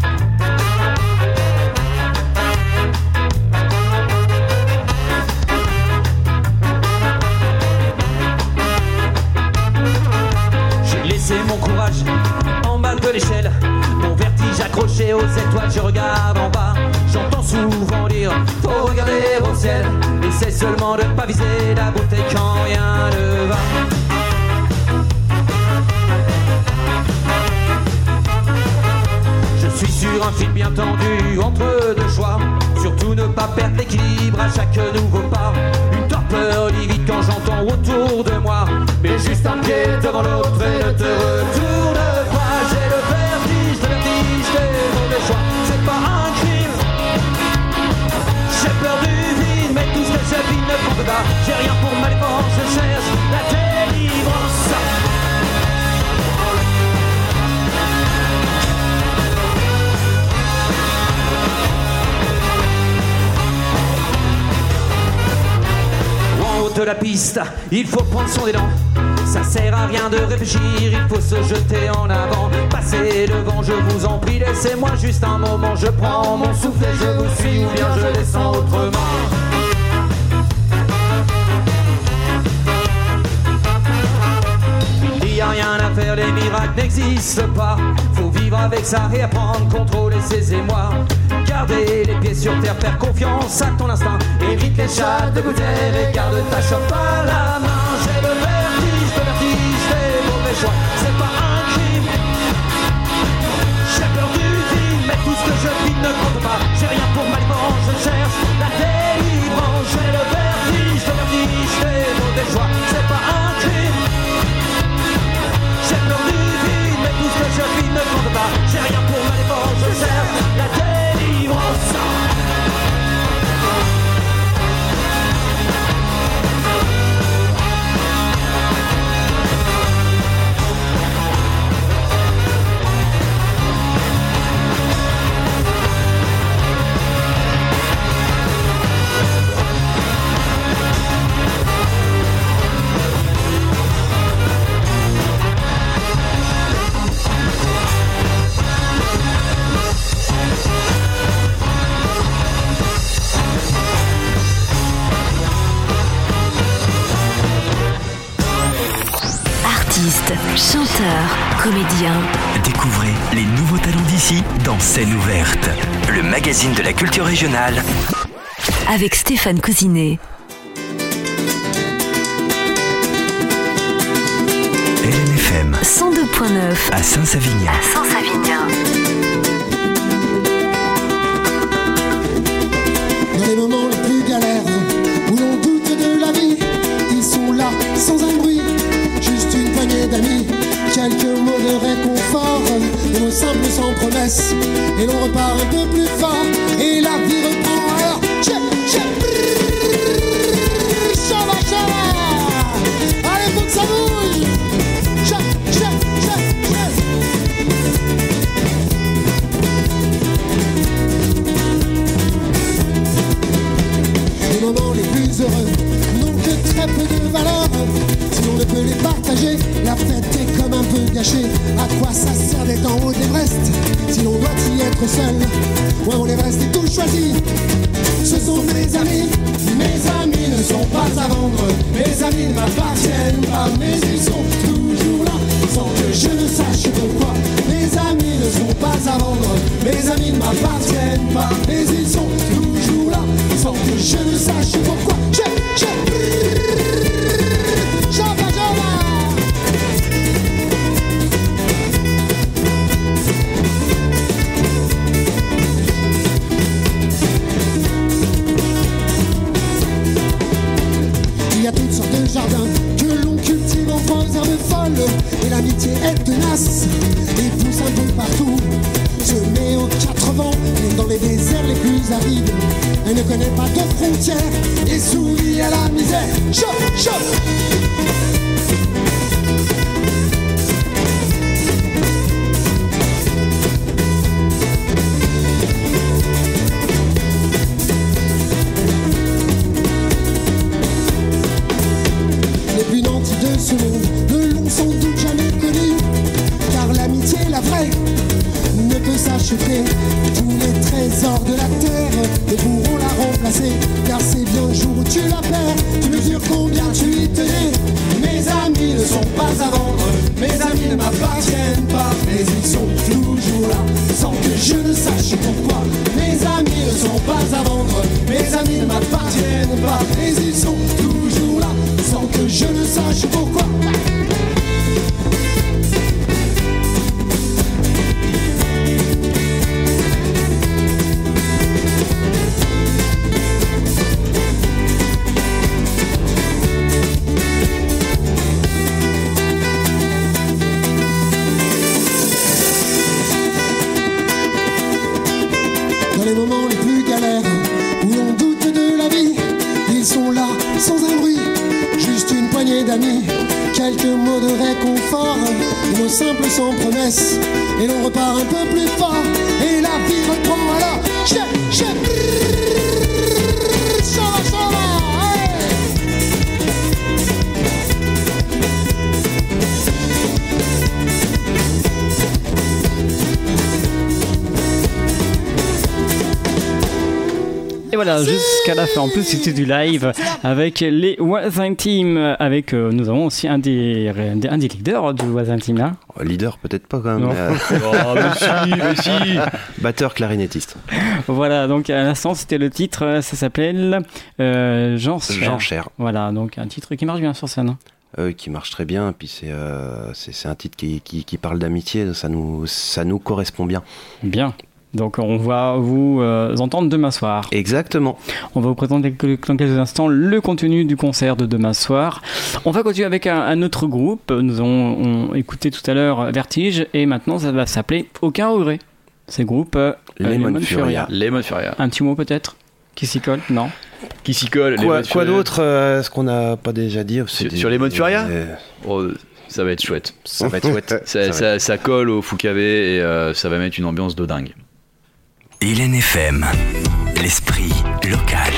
J'ai laissé mon courage en bas de l'échelle, mon vertige accroché aux étoiles, je regarde en bas, j'entends souvent dire, faut regarder au ciel, essaie seulement de pas viser la beauté quand rien ne va. Je suis sur un fil bien tendu entre deux choix, surtout ne pas perdre l'équilibre à chaque nouveau pas. Une torpeur livide quand j'entends autour de moi, mais juste un pied devant l'autre et ne te retourne pas. J'ai le vertige, le vertige des mauvais choix, c'est pas un crime. J'ai peur du vide, mais tout ce que je vis ne compte pas. J'ai rien pour ma défense, je cherche la délivrance. En haut de la piste, il faut prendre son élan. Ça sert à rien de réfléchir, il faut se jeter en avant. Passez devant, je vous en prie, laissez-moi juste un moment. Je prends mon souffle et je vous suis, ou bien je descends autrement. Il n'y a rien à faire, les miracles n'existent pas. Faut vivre avec ça et apprendre, contrôler ses émois. Garder les pieds sur terre, faire confiance à ton instinct. Évite les chats de gouttière et garde ta chope à la main. J'ai le vertige, le vertige des mauvais choix, c'est pas un crime. J'ai peur du vide, mais tout ce que je vis ne compte pas. J'ai rien pour ma défense, je cherche la délivrance. J'ai le vertige, le vertige des mauvais choix, c'est pas un crime. J'ai peur du vide, mais tout ce que je vis ne compte pas. J'ai rien pour ma défense, je cherche la délivrance. chanteur, comédien. Découvrez les nouveaux talents d'ici dans Scène ouverte, le magazine de la culture régionale. Avec Stéphane Cousinet. L N F M cent deux point neuf à Saint-Savinien. À Saint-Savinien. Dans les moments les plus galères, où l'on doute de la vie, ils sont là, sans un bruit, juste une poignée d'amis, quelques mots de réconfort, des mots simples sans promesse, et l'on repart un peu plus fort, et la vie reprend alors, tchè, tchè, chava, chava, allez, faut que ça bouge, tchè, tchè, tchè, tchè. Les moments les plus heureux n'ont que très peu de valeur. Si l'on ne peut les partager, la fête est comme un peu gâchée. À quoi ça sert d'être en haut d'Everest si l'on doit y être seul? Ouais, on Everest est tout choisi. Ce sont mes amis, mes amis ne sont pas à vendre. Mes amis ne m'appartiennent pas, mais ils sont toujours là, sans que je ne sache pourquoi. Mes amis ne sont pas à vendre. Mes amis ne m'appartiennent pas, mais ils sont toujours là, sans que je ne sache pourquoi. Je, je, Java, Java. Il y a toutes sortes de jardins que l'on cultive en forêts herbes folles, et l'amitié est tenace et pousse un peu partout. Se met aux quatre vents, même dans les déserts les plus arides. Elle ne connaît pas de frontières et sourit à la misère. Chop, chop. Les plus nantis de ce monde ne l'ont sans doute jamais connu, car l'amitié, la vraie, ne peut s'acheter. Tous les trésors de la terre ne pourront la remplacer, car c'est bien le jour où tu la perds, tu mesures combien tu y tenais. Mes amis ne sont pas à vendre, mes amis ne m'appartiennent pas, mais ils sont toujours là, sans que je ne sache pourquoi. Mes amis ne sont pas à vendre, mes amis ne m'appartiennent pas, mais ils sont toujours là, sans que je ne sache pourquoi. Dans les moments les plus galères, où l'on doute de la vie, ils sont là, sans un bruit, juste une poignée d'amis, quelques mots de réconfort, des mots simples sans promesse, et l'on repart un peu plus fort, et la vie reprend alors, j'ai, j'ai, chava, chava, hey. Et voilà, jusqu'à la fin. En plus, c'était du live avec les Voisins Team. Avec, euh, nous avons aussi un des, un des leaders du Voisins Team là. Oh, leader, peut-être pas quand même. Non. Euh... Oh, mais si, mais si. Batteur clarinettiste. Voilà, donc à l'instant, c'était le titre. Ça s'appelle euh, Jean Cher. Jean Cher. Voilà, donc un titre qui marche bien sur scène. Euh, qui marche très bien, puis c'est, euh, c'est, c'est un titre qui, qui, qui parle d'amitié, ça nous, ça nous correspond bien. Bien. Donc on va vous euh, entendre demain soir. Exactement. On va vous présenter dans quelques instants le contenu du concert de demain soir. On va continuer avec un, un autre groupe. Nous avons on, écouté tout à l'heure Vertige et maintenant ça va s'appeler Aucun regret. C'est le groupe euh, Lemon, Lemon Furia. Lemon Furia. Un petit mot peut-être qui s'y colle? Non. Qui s'y colle? Quoi, Lemon quoi Furia. d'autre euh, Est-ce qu'on n'a pas déjà dit Sur, des, sur Lemon Furia euh, oh, ça va être chouette. Ça va être chouette. ça, ça, ça, ça colle au Foucavé et euh, ça va mettre une ambiance de dingue. L N F M, l'esprit local.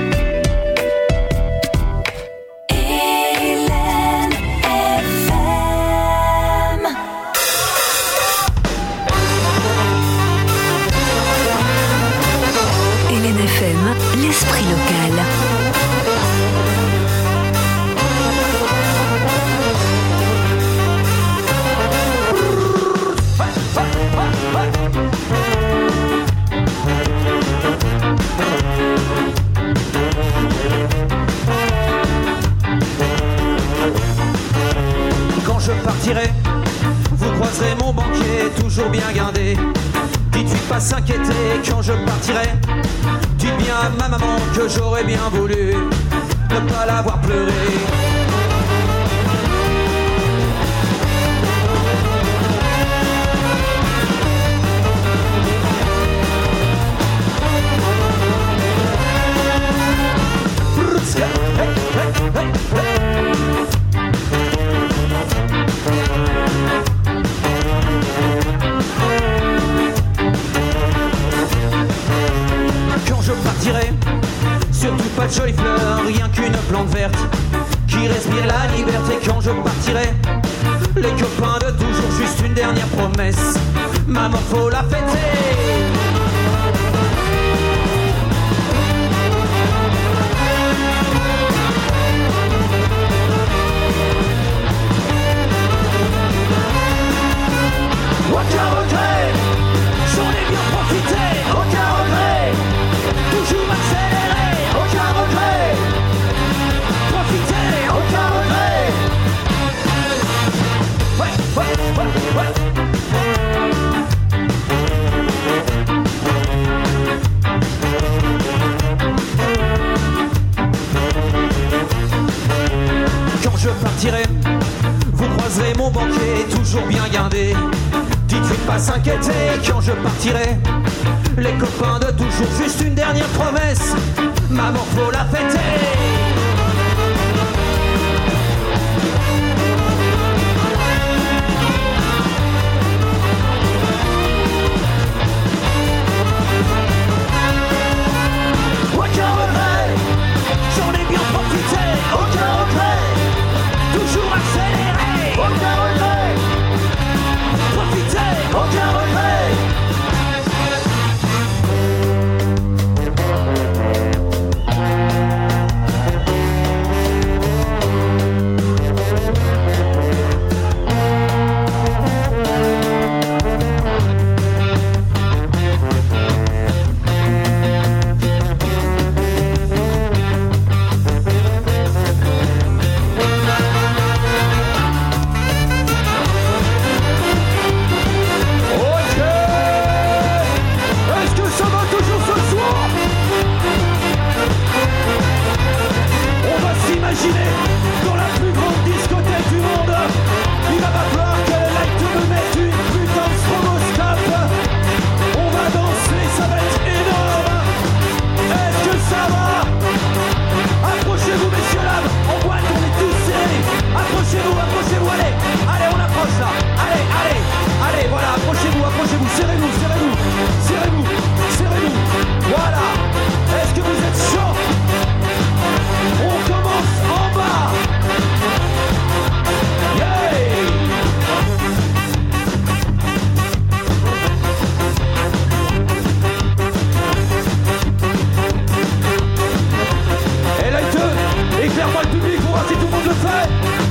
L N F M, l'esprit local. partirai, vous croiserez mon banquier toujours bien guindé. Dites-lui de pas s'inquiéter quand je partirai. Dites bien à ma maman que j'aurais bien voulu ne pas l'avoir pleuré. Quand je partirai, surtout pas de jolies fleurs, rien qu'une plante verte qui respire la liberté. Quand je partirai, les copains de toujours, juste une dernière promesse, maman faut la fêter. Aucun regret, j'en ai bien profité. Aucun regret, toujours accéléré. Aucun regret, profiter. Aucun regret. Ouais, ouais, ouais, ouais. Quand je partirai, vous croiserez mon banquier toujours bien guindé. Dites-lui de pas s'inquiéter quand je partirai. Les copains de toujours, juste une dernière promesse, maman faut la fêter. Aucun regret, j'en ai bien profité. Aucun regret, toujours accéléré. Aucun regret, profiter, aucun regret. Dans la plus grande discothèque du monde, il va pas falloir que les lights me mettent une putain de stroboscope. On va danser, ça va être énorme. Est-ce que ça va? Approchez-vous messieurs dames, en boîte on est tous serrés. Approchez-vous, approchez-vous, allez, allez on approche là. Allez, allez, allez, voilà, approchez-vous, approchez-vous, serrez-vous, serrez-vous, serrez-vous, serrez-vous. Voilà, est-ce que vous êtes chaud? On commence en bas. Yeah. Et là, éclaire-moi le public pour voir si tout le monde le fait.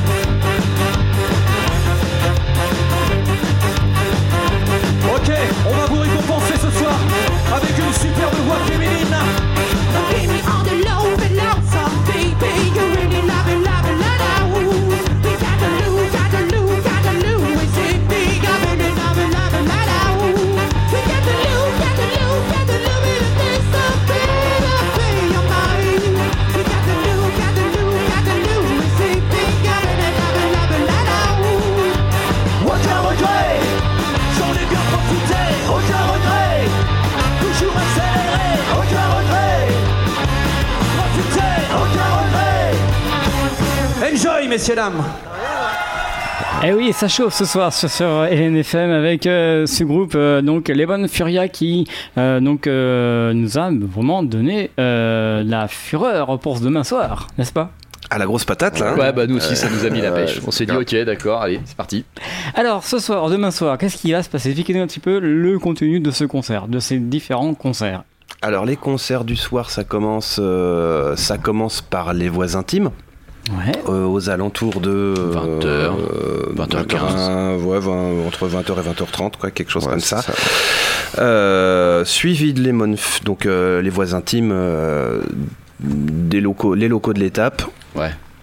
Ok, on va vous récompenser ce soir avec une superbe voix féminine. Give me all the low and low, so baby, you really love it, love it, love it. We got the loo, got the loo, got the loo. We say big, love it, love it, love it, love it. We got the loo, got the loo, got the loo. It is so big, up in your mind. We got the loo, got the loo, got the loo. We say big, love it, love it, love it, love it. Aucun regret, j'en ai bien profité. Aucun regret, toujours accéléré. Aucun regret, profitez. Aucun regret. Enjoy, messieurs dames. Eh oui, ça chauffe ce soir sur, sur L N F M avec euh, ce groupe, euh, donc les Bonnes Furia, qui euh, donc euh, nous a vraiment donné euh, la fureur pour ce demain soir, n'est-ce pas? À la grosse patate là. Ouais, bah nous aussi, Euh, ça nous a mis la pêche. ouais, On s'est dit, ok, d'accord, allez, c'est parti. Alors ce soir, demain soir, qu'est-ce qui va se passer? Expliquez-nous un petit peu le contenu de ce concert, de ces différents concerts. Alors les concerts du soir, ça commence, euh, ça commence par les voix intimes. Ouais. Euh, aux alentours de vingt heures, vingt heures quinze. Ouais, vingt, entre vingt heures et vingt heures trente, quoi, quelque chose Ouais, comme c'est ça. ça. Euh, suivi de Lemon, F- donc euh, les voix intimes euh, des locaux, les locaux de l'étape. Ouais.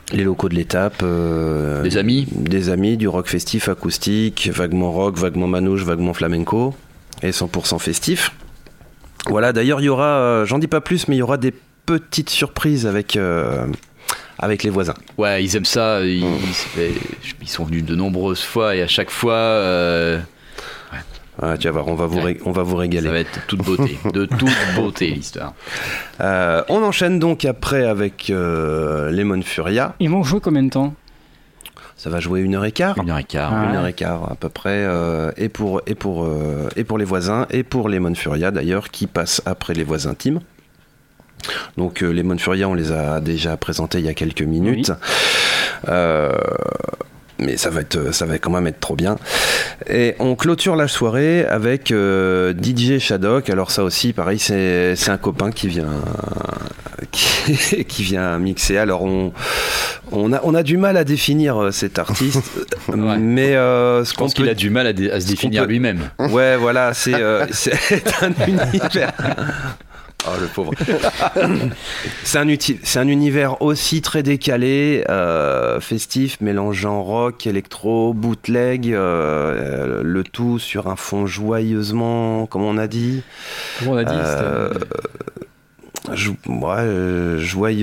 Les locaux de l'étape. Euh, des amis. Des amis, du rock festif, acoustique, vaguement rock, vaguement manouche, vaguement flamenco, et cent pour cent festif. Voilà, d'ailleurs, il y aura, euh, j'en dis pas plus, mais il y aura des petites surprises avec, euh, avec les voisins. Ouais, ils aiment ça, ils, mmh. ils, ils sont venus de nombreuses fois, et à chaque fois... Euh... Ouais, tu vas voir, on va, vous ré- on va vous régaler. Ça va être toute beauté, de toute beauté l'histoire. Euh, on enchaîne donc après avec euh, Lemon Furia. Ils vont jouer combien de temps ? Ça va jouer une heure et quart. Une heure et quart. Ah, une ouais. heure et quart à peu près. Euh, et, pour, et, pour, euh, et pour les voisins, et pour Lemon Furia d'ailleurs, qui passe après les voisins Team. Donc euh, Lemon Furia, on les a déjà présentés il y a quelques minutes. Oui. Euh... Mais ça va, être, ça va quand même être trop bien. Et on clôture la soirée avec euh, D J Shadok. Alors ça aussi, pareil, c'est, c'est un copain qui vient, qui, qui vient mixer. Alors on, on, a, on a du mal à définir cet artiste. Ouais. Mais euh, ce Je pense qu'on qu'il peut... a du mal à, dé- à se définir peut... lui-même. Ouais, voilà, c'est, euh, c'est un univers... Oh le pauvre. c'est, un uti- c'est un univers aussi très décalé, euh, festif, mélangeant rock, électro, bootleg, euh, le tout sur un fond joyeusement, comme on a dit. Comment on a dit euh, jo- ouais, euh,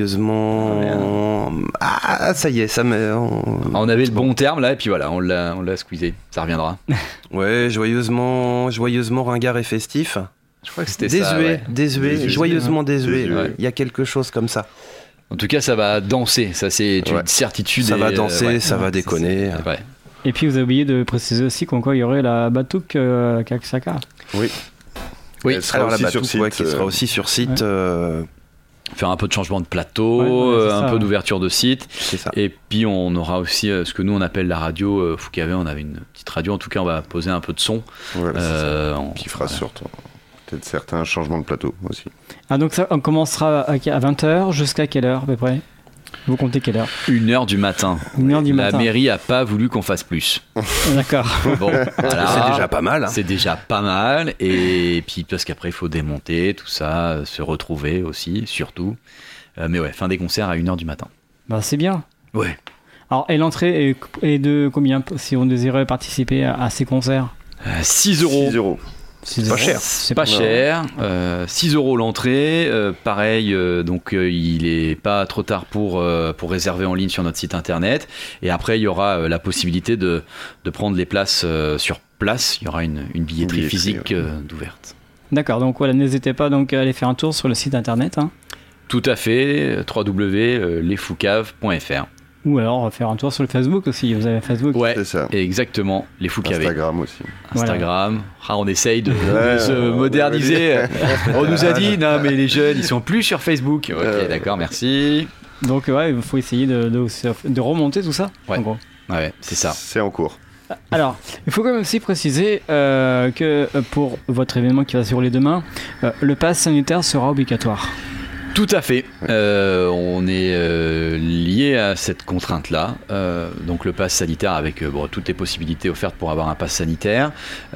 joyeusement. Ah, ça y est, ça me. On, on avait le bon terme là, et puis voilà, on l'a, on l'a squeezé. Ça reviendra. Ouais, joyeusement, joyeusement ringard et festif. Je crois que c'était désuet, ça. Ouais. Désuet, désuet, joyeusement désuet. désuet. Ouais. Il y a quelque chose comme ça. En tout cas, ça va danser. Ça, c'est une ouais. certitude. Ça et, va danser, euh, ouais. ça va déconner. C'est, c'est, ouais. Et puis vous avez oublié de préciser aussi qu'en quoi il y aurait la Batouk euh, Kaksaka. Oui. Oui, elle sera alors aussi la sur Batouk, site. Ouais, qui sera aussi sur site. Ouais. Euh... Faire un peu de changement de plateau, ouais, ouais, euh, ça, un peu ouais. d'ouverture de site. C'est ça. Et puis on aura aussi euh, ce que nous on appelle la radio euh, Foucavet. On avait une petite radio. En tout cas, on va poser un peu de son. Voilà, euh, on... Qui fera voilà. surtout peut-être certains changements de plateau aussi. Ah donc ça, on commencera à vingt heures jusqu'à quelle heure à peu près ? Vous comptez quelle heure ? Une heure du matin. Une heure du la matin. La mairie a pas voulu qu'on fasse plus. D'accord. Bon, voilà. C'est déjà pas mal. Hein. C'est déjà pas mal. Et puis parce qu'après il faut démonter tout ça, se retrouver aussi, surtout. Euh, mais ouais, fin des concerts à une heure du matin. Bah c'est bien. Ouais. Alors et l'entrée est, est de combien si on désirait participer à, à ces concerts ? euh, six euros. six euros. C'est pas cher. C'est pas cher. Euh, six euros l'entrée. Euh, pareil, euh, donc euh, il est pas trop tard pour, euh, pour réserver en ligne sur notre site internet. Et après, il y aura euh, la possibilité de, de prendre les places euh, sur place. Il y aura une, une billetterie, une billetterie physique ouais. euh, d'ouverte. D'accord, donc voilà, n'hésitez pas donc à aller faire un tour sur le site internet. Hein. Tout à fait, w w w point les foucaves point f r. Ou alors faire un tour sur le Facebook aussi, vous avez Facebook. Ouais, c'est ça. Exactement, les Foucaves. Instagram aussi. Instagram, voilà. Ah, on essaye de, ouais, de se moderniser. On nous a dit, non mais les jeunes, ils sont plus sur Facebook. Ok, euh, d'accord, merci. Donc ouais, il faut essayer de, de, de remonter tout ça. Ouais. En gros. Ouais, c'est ça. C'est en cours. Alors, il faut quand même aussi préciser euh, que pour votre événement qui va se dérouler demain, euh, le pass sanitaire sera obligatoire. Tout à fait. Euh, on est euh, lié à cette contrainte-là. Euh, donc le pass sanitaire avec euh, bon, toutes les possibilités offertes pour avoir un pass sanitaire.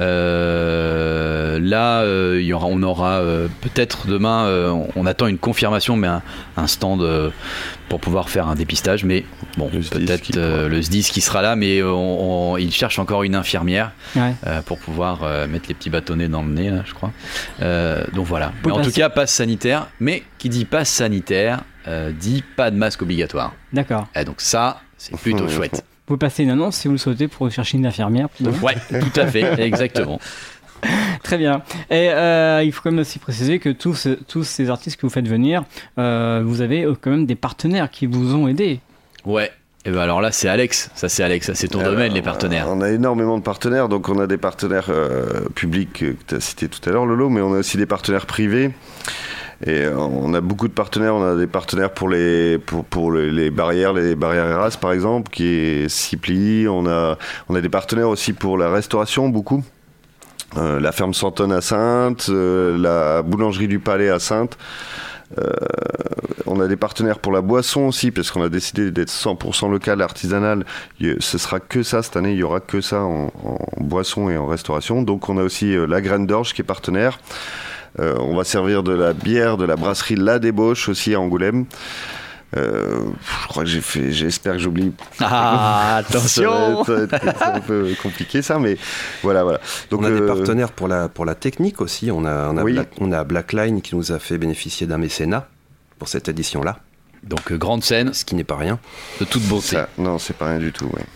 Euh, là, euh, il y aura, on aura euh, peut-être demain, euh, on attend une confirmation, mais un, un stand euh, pour pouvoir faire un dépistage. Mais bon, le peut-être euh, le S D I S qui sera là, mais on, on, il cherche encore une infirmière ouais. euh, pour pouvoir euh, mettre les petits bâtonnets dans le nez, là, je crois. Euh, donc voilà. Mais en tout cas, pass sanitaire. Mais qui dit pass sanitaire euh, dit pas de masque obligatoire. D'accord. Et donc ça, c'est plutôt chouette. Vous pouvez passer une annonce si vous le souhaitez pour chercher une infirmière. Ouais, tout à fait, exactement. Très bien. Et euh, il faut quand même aussi préciser que tous, tous ces artistes que vous faites venir, euh, vous avez quand même des partenaires qui vous ont aidé. Ouais. Et ben alors là, c'est Alex. Ça, c'est Alex. Ça, c'est ton alors, domaine, les partenaires. On a énormément de partenaires. Donc, on a des partenaires euh, publics que tu as cité tout à l'heure, Lolo, mais on a aussi des partenaires privés. Et on a beaucoup de partenaires. On a des partenaires pour les pour pour les, les barrières, les barrières Eras par exemple, qui est Cipli. On a on a des partenaires aussi pour la restauration, beaucoup. Euh, la ferme Santonne à Saintes, euh, la boulangerie du Palais à Saintes. Euh, on a des partenaires pour la boisson aussi, parce qu'on a décidé d'être cent pour cent local, artisanal. Ce sera que ça cette année. Il y aura que ça en, en boisson et en restauration. Donc on a aussi euh, la Graine d'Orge qui est partenaire. Euh, on va servir de la bière de la brasserie La Débauche aussi à Angoulême. Euh, je crois que j'ai fait. J'espère que j'oublie. Ah, attention. Ça va être, ça va être- c'est un peu compliqué ça, mais voilà, voilà. Donc on a des euh, partenaires pour la, pour la technique aussi. On a, on, a Oui. Black, on a Blackline qui nous a fait bénéficier d'un mécénat pour cette édition-là, Donc, euh, grande scène, ce qui n'est pas rien. de toute beauté. ça, non, c'est pas rien du tout. Ouais.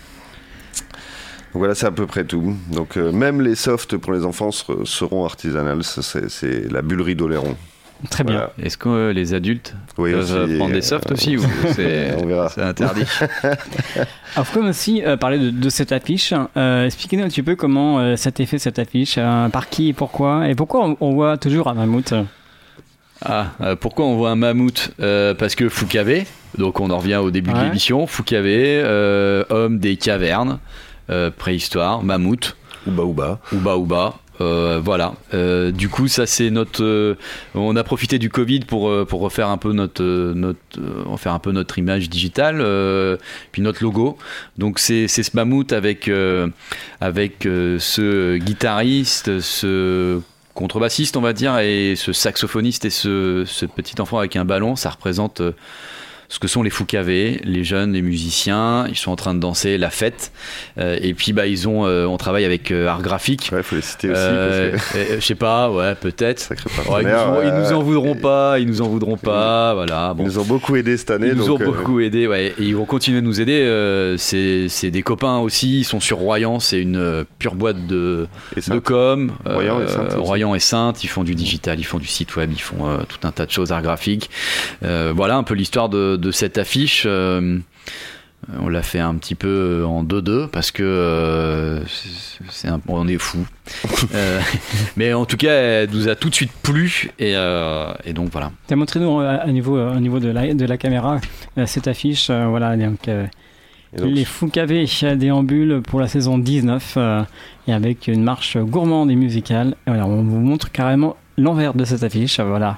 Donc voilà, c'est à peu près tout. Donc euh, même les softs pour les enfants ser- seront artisanales. Ça, C'est, c'est la bullerie d'Oléron. Très bien. Voilà. Est-ce que euh, les adultes Oui, peuvent aussi, prendre euh, des softs aussi ou c'est, on verra. c'est interdit? Alors, comme aussi euh, parler de, de cette affiche, euh, expliquez-nous un petit peu comment euh, ça t'est fait cette affiche, euh, par qui et pourquoi, et pourquoi on, on voit toujours un mammouth. Ah, euh, pourquoi on voit un mammouth? Euh, Parce que Foucavé, donc on en revient au début de Ouais. l'émission, Foucavé, euh, homme des cavernes, euh, préhistoire, mammouth, Ouba ouba. Ouba Ouba. Euh, voilà. Euh, du coup, ça c'est notre. euh, on a profité du Covid pour euh, pour refaire un peu notre euh, notre euh, refaire un peu notre image digitale, euh, puis notre logo. Donc c'est c'est ce mammouth avec euh, avec euh, ce guitariste, ce contrebassiste on va dire, et ce saxophoniste et ce ce petit enfant avec un ballon. Ça représente euh, ce que sont les Foucavé, les jeunes, les musiciens. Ils sont en train de danser la fête. Euh, et puis bah ils ont, euh, on travaille avec euh, Art Graphique. Ouais, faut les citer aussi. Euh, parce que... euh, je sais pas, ouais, peut-être. Sacré Ouais, ils, nous, partenaire, en- ils nous en euh, voudront pas, ils nous en voudront pas, voilà. Bon. Ils nous ont beaucoup aidés cette année. Ils nous donc, ont euh, beaucoup aidés, ouais, et ils vont continuer de nous aider. euh, c'est, c'est des copains aussi, ils sont sur Royan, c'est une euh, pure boîte de, et ça, de com. Royan et Sainte aussi. Royan et Sainte, ils font du digital, ils font du site web, ils font euh, tout un tas de choses, art graphique. Euh, voilà un peu l'histoire de, de cette affiche. euh, on l'a fait un petit peu en deux deux parce que euh, c'est, c'est un, on est fou. Euh, mais en tout cas, elle nous a tout de suite plu et, euh, et donc voilà. T'as montré nous à, à niveau, au niveau de la, de la caméra euh, cette affiche, euh, voilà, donc, euh, et donc, les Foucavé déambulent pour la saison dix-neuf euh, et avec une marche gourmande et musicale. Et voilà, on vous montre carrément l'envers de cette affiche, voilà.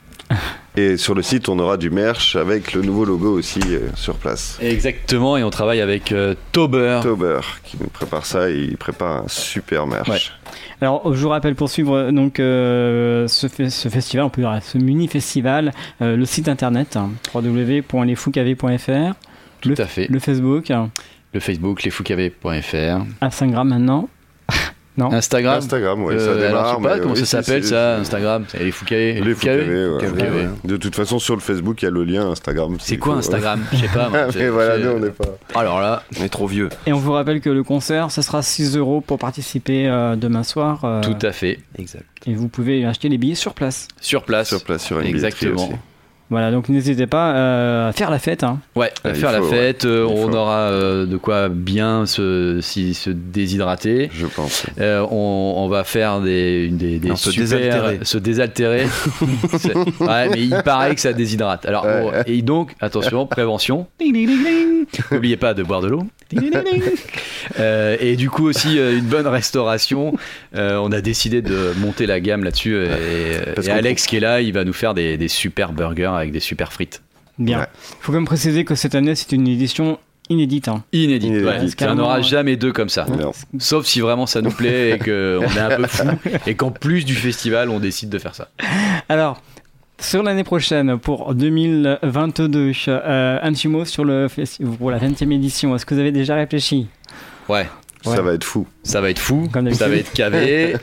et sur le site, on aura du merch avec le nouveau logo aussi euh, sur place. Exactement, et on travaille avec euh, Tauber. Tauber qui nous prépare ça et il prépare un super merch. Ouais. Alors, je vous rappelle pour suivre euh, donc euh, ce, fe- ce festival, on peut dire ce mini festival, euh, le site internet hein, w w w point les foucavé point f r, Tout le, à fait. le Facebook, hein, Le Facebook, lesfoucavé point f r. Instagram maintenant. Non. Instagram. Instagram, ouais, ça Euh, démarre. alors, je sais pas mais comment oui, ça si, s'appelle c'est- ça, c'est- Instagram. C'est les Foucavé. Les Foucavé, ouais. Foucavé, ouais. De toute façon, sur le Facebook, il y a le lien Instagram. C'est s'il quoi faut- Instagram? Je sais pas. moi. Mais J'ai- voilà, j'ai- nous, on n'est pas. Alors là, On est trop vieux. Et on vous rappelle que le concert, ce sera six euros pour participer euh, demain soir. euh, tout à fait. Exact. Et vous pouvez acheter les billets sur place. Sur place. Sur place, sur une billetterie Exactement. aussi. Voilà, donc n'hésitez pas euh, à faire la fête. Hein. Ouais, à Ah, il faire la faut, fête. euh, Il on faut. aura euh, de quoi bien se, si, se déshydrater. Je pense. Euh, on, on va faire des, des, des Non, se super- désaltérer. se désaltérer. C'est- ouais, mais il paraît que ça déshydrate. Alors, Ouais. bon, et donc, attention, prévention. Ding, ding, ding, ding. N'oubliez pas de boire de l'eau. Ding, ding, ding, ding. Euh, et du coup aussi euh, une bonne restauration. Euh, on a décidé de monter la gamme là-dessus. Et, Parce et qu'on Alex qui est là, il va nous faire des, des super burgers avec des super frites. Bien. Ouais. Il faut quand même préciser que cette année, c'est une édition inédite. Hein. Inédite. Inédite. Ouais, il n'y en Carrément, aura ouais. jamais deux comme ça. Non. Sauf si vraiment ça nous plaît et qu'on est un peu fou et qu'en plus du festival, on décide de faire ça. Alors, sur l'année prochaine, pour deux mille vingt-deux, euh, un petit mot sur le festi- pour la vingtième édition. Est-ce que vous avez déjà réfléchi? Ouais, Ouais. Ça va être fou. ça va être fou, Comme d'habitude. ça va être cavé.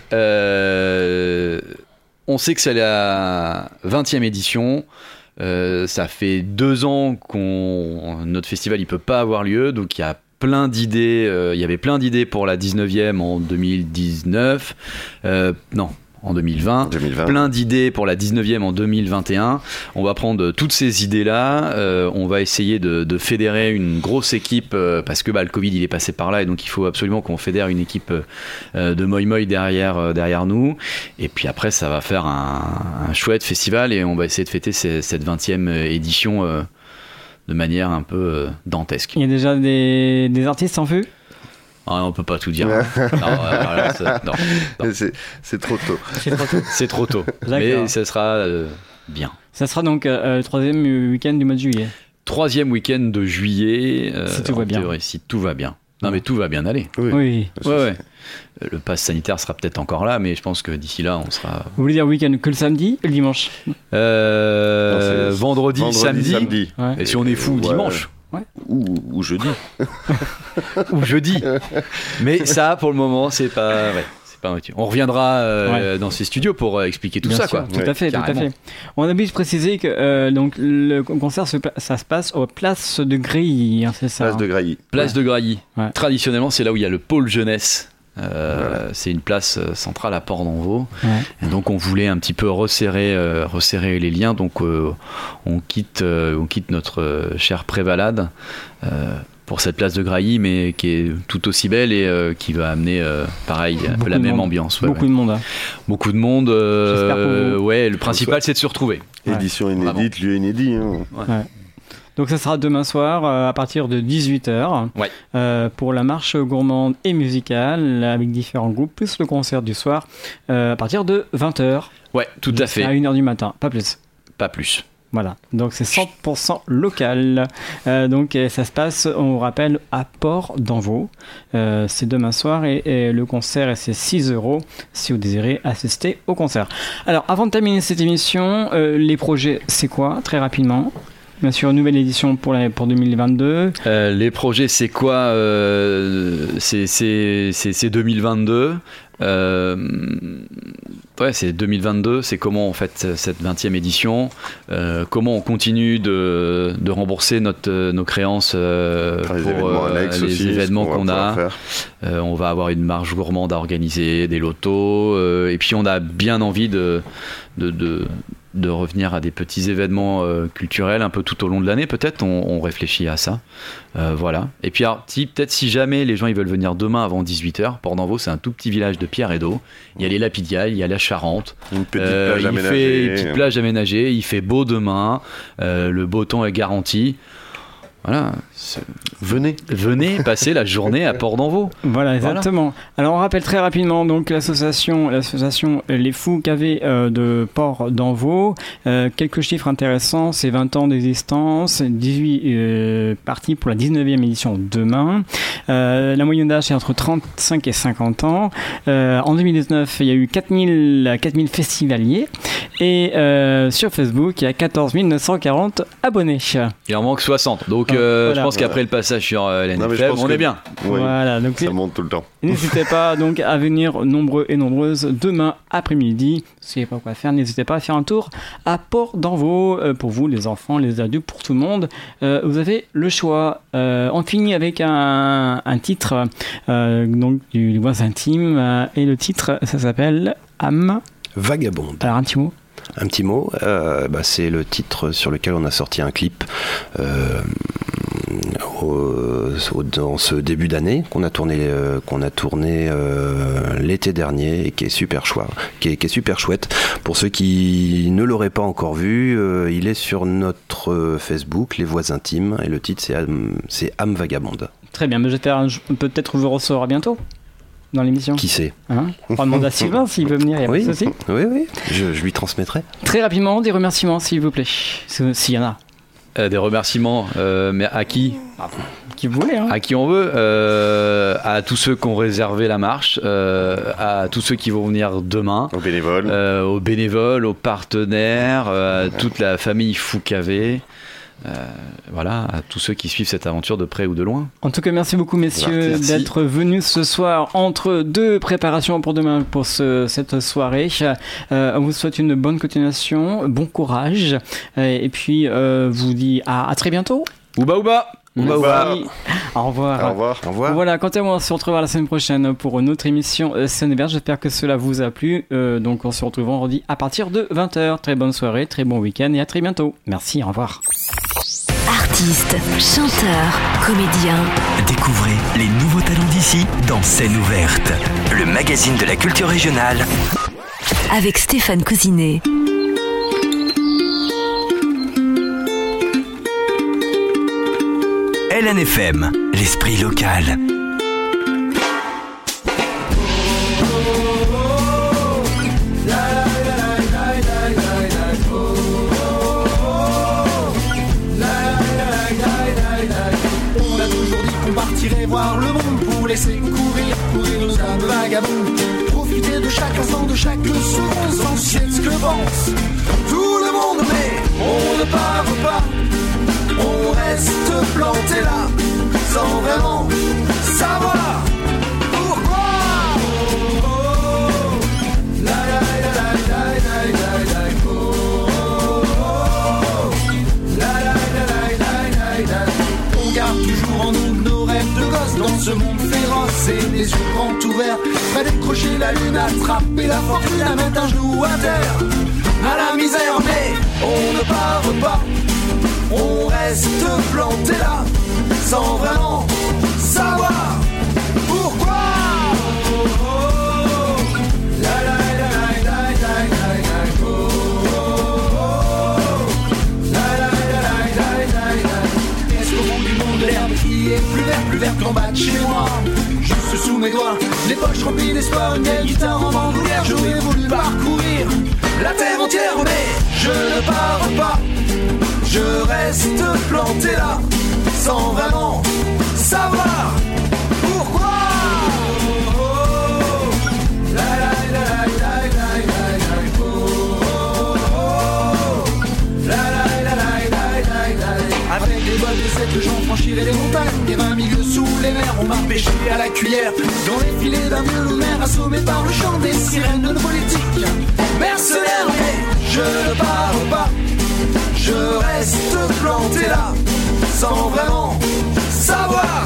Euh, on sait que c'est la vingtième édition. Euh, ça fait deux ans qu'on notre festival il peut pas avoir lieu, donc il y a plein d'idées. euh, il y avait plein d'idées pour la dix-neuvième en deux mille dix-neuf. Euh, non. En deux mille vingt, deux mille vingt. plein d'idées pour la dix-neuvième en deux mille vingt et un. On va prendre toutes ces idées-là, euh, on va essayer de, de fédérer une grosse équipe, euh, parce que bah, le Covid il est passé par là, et donc il faut absolument qu'on fédère une équipe euh, de Moi Moi derrière, euh, derrière nous. Et puis après, ça va faire un, un chouette festival, et on va essayer de fêter ces- cette vingtième édition euh, de manière un peu euh, dantesque. Il y a déjà des, des artistes en vue? Ah, on peut pas tout dire. non, euh, voilà, ça- non, non. C'est, c'est trop tôt. C'est trop tôt. C'est trop tôt. D'accord. Mais ça sera euh, bien. Ça sera donc euh, le troisième week-end du mois de juillet. Troisième week-end de juillet. euh, Si tout en va bien. théorie, si tout va bien. Non, mais tout va bien aller. Oui. Oui. Ouais, ouais. Euh, Le pass sanitaire sera peut-être encore là, mais je pense que d'ici là, on sera. Vous voulez dire week-end que le samedi et le dimanche? Euh, Non, c'est- vendredi, Vendredi, samedi. samedi. Ouais. Et si on est fou, Ouais. dimanche. Ouais. Ou, ou jeudi. Ou jeudi. Mais ça, pour le moment, c'est pas... Ouais. Pas on reviendra euh, ouais. dans ces studios pour euh, expliquer tout Bien ça, sûr, quoi. Tout ouais, à fait, carrément. tout à fait. On a oublié de préciser que euh, donc le concert se, ça se passe aux Place de Grailly, hein, c'est ça. Place de Grailly. Place ouais. de Grailly. Ouais. Traditionnellement, c'est là où il y a le pôle jeunesse. Euh, voilà. C'est une place centrale à Port-d'Envaux. Ouais. Et donc on voulait un petit peu resserrer, euh, resserrer les liens. Donc euh, on quitte, euh, on quitte notre euh, chère Prévalade. Euh, pour cette place de Grailly, mais qui est tout aussi belle et euh, qui va amener, euh, pareil, un peu la même monde. ambiance. Ouais, Beaucoup ouais. de monde. Hein. Beaucoup de monde. Euh, vous... Ouais, le principal, c'est de se retrouver. Édition ouais. inédite, lieu inédit. Hein. Ouais. Ouais. Donc ça sera demain soir euh, à partir de dix-huit heures ouais. euh, pour la marche gourmande et musicale avec différents groupes, plus le concert du soir euh, à partir de vingt heures. Ouais, tout à fait. À une heure du matin, pas plus. Pas plus. Voilà, donc c'est cent pour cent local. Euh, donc ça se passe, on vous rappelle, à Port-d'Envaux. Euh, c'est demain soir et, et le concert, c'est six euros si vous désirez assister au concert. Alors, avant de terminer cette émission, euh, les projets, c'est quoi, très rapidement ? Bien sûr, nouvelle édition pour, la, pour deux mille vingt-deux. Euh, les projets, c'est quoi euh, c'est, c'est, c'est, c'est deux mille vingt-deux. Euh, ouais, c'est deux mille vingt-deux. C'est comment on fait cette vingtième édition. Euh, comment on continue de, de rembourser notre, nos créances euh, enfin, les pour événements, euh, Alex les aussi, événements qu'on, qu'on a. Euh, on va avoir une marche gourmande à organiser, des lotos. Euh, et puis, on a bien envie de... de, de de revenir à des petits événements euh, culturels un peu tout au long de l'année, peut-être on, on réfléchit à ça, euh, voilà. Et puis alors, si, peut-être si jamais les gens ils veulent venir demain avant dix-huit heures, Port-d'Envaux c'est un tout petit village de pierre et d'eau, il y a les Lapidiales, il y a la Charente, une petite euh, plage il aménagée, fait une petite plage aménagée, il fait beau demain, euh, le beau temps est garanti. Voilà. C'est... Venez. Venez passer la journée à Port-d'Envaux. Voilà, exactement. Voilà. Alors, on rappelle très rapidement donc l'association, l'association Les Fous Cavés euh, de Port-d'Envaux. Euh, quelques chiffres intéressants, c'est vingt ans d'existence, dix-huit euh, parties pour la dix-neuvième édition demain. Euh, la moyenne d'âge est entre trente-cinq et cinquante ans. Euh, en deux mille dix-neuf, il y a eu quatre mille festivaliers. Et euh, sur Facebook, il y a quatorze mille neuf cent quarante abonnés. Il en manque soixante. Donc, euh, voilà. Je pense qu'après le passage sur euh, l'N F M, on que... est bien. Oui, voilà, donc ça monte tout le temps. N'hésitez pas donc à venir nombreux et nombreuses demain après-midi. Si vous ne savez pas quoi faire, n'hésitez pas à faire un tour à Port-d'Envaux. Euh, pour vous, les enfants, les adultes, pour tout le monde. Euh, vous avez le choix. Euh, on finit avec un, un titre euh, donc, du, du Voix Intime. Euh, et le titre, ça s'appelle Âme Vagabonde. Alors, un petit mot. Un petit mot, euh, bah, c'est le titre sur lequel on a sorti un clip euh, au, au, dans ce début d'année qu'on a tourné, euh, qu'on a tourné euh, l'été dernier et qui est super chouette, qui est, qui est super chouette. Pour ceux qui ne l'auraient pas encore vu, euh, il est sur notre Facebook, Les Voix Intimes, et le titre c'est Âme, c'est Âme Vagabonde. Très bien, mais j'espère peut-être vous recevoir bientôt. Dans l'émission. Qui sait hein On va demander à Sylvain s'il veut venir, il y a oui, pas de souci. Oui, oui, je, je lui transmettrai. Très rapidement, des remerciements s'il vous plaît, s'il y en a. Euh, des remerciements, euh, mais à qui ah, qui vous voulez, hein. À qui on veut, euh, à tous ceux qui ont réservé la marche, euh, à tous ceux qui vont venir demain. Aux bénévoles. Euh, aux bénévoles, aux partenaires, euh, à toute la famille Foucavé. Euh, voilà, à tous ceux qui suivent cette aventure de près ou de loin. En tout cas, merci beaucoup messieurs merci. d'être venus ce soir entre deux préparations pour demain pour ce, cette soirée. Euh, on vous souhaite une bonne continuation, bon courage et puis euh, vous dit à, à très bientôt. Ouba ouba. Merci. Ouba. Au revoir. Au revoir. Au revoir. Voilà, quant à moi, on se retrouvera la semaine prochaine pour une autre émission euh, Scène Verte. J'espère que cela vous a plu. Euh, donc on se retrouve vendredi à partir de vingt heures. Très bonne soirée, très bon week-end et à très bientôt. Merci, au revoir. Artistes, chanteurs, comédiens. Découvrez les nouveaux talents d'ici dans Scène Ouverte, le magazine de la culture régionale. Avec Stéphane Cousinet. L N F M, l'esprit local. On a toujours dit qu'on partirait voir le monde pour laisser courir, courir nos âmes vagabondes. Profiter de chaque instant, de chaque seconde, sans chier de ce que pense tout le monde, mais on ne part pas. On reste planté là, sans vraiment savoir pourquoi. Oh, oh, la la la la la la la la, oh, oh, la la la la la la la. On garde toujours en nous nos rêves de gosse dans ce monde féroce et les yeux grands ouverts, près décrocher la lune, attraper la fortune, à mettre un genou à terre, à la misère, mais on ne part pas. On reste planté là, sans vraiment savoir pourquoi. Oh, oh, oh. La la la la la la la la, oh, oh, oh. La la la la la la la. Est-ce qu'au bout du monde l'herbe qui est plus verte, plus verte qu'en bas de chez moi? Juste sous mes doigts, les poches remplies d'espoir, une vieille guitare en bandoulière. J'aurais voulu parcourir la terre entière, mais je ne pars pas. Je reste planté là, sans vraiment savoir pourquoi. Oh, oh, oh. La la la la la la la, oh, oh, oh. La la la la la la la. Avec les bottes de cette j'en franchirai les montagnes, et vingt milieux sous les mers. On m'a pêché à la cuillère dans les filets d'un vieux loup-mer, assommé par le chant des sirènes de nos politiques mercenaires, mais je ne pars pas. Je reste planté là, sans vraiment savoir.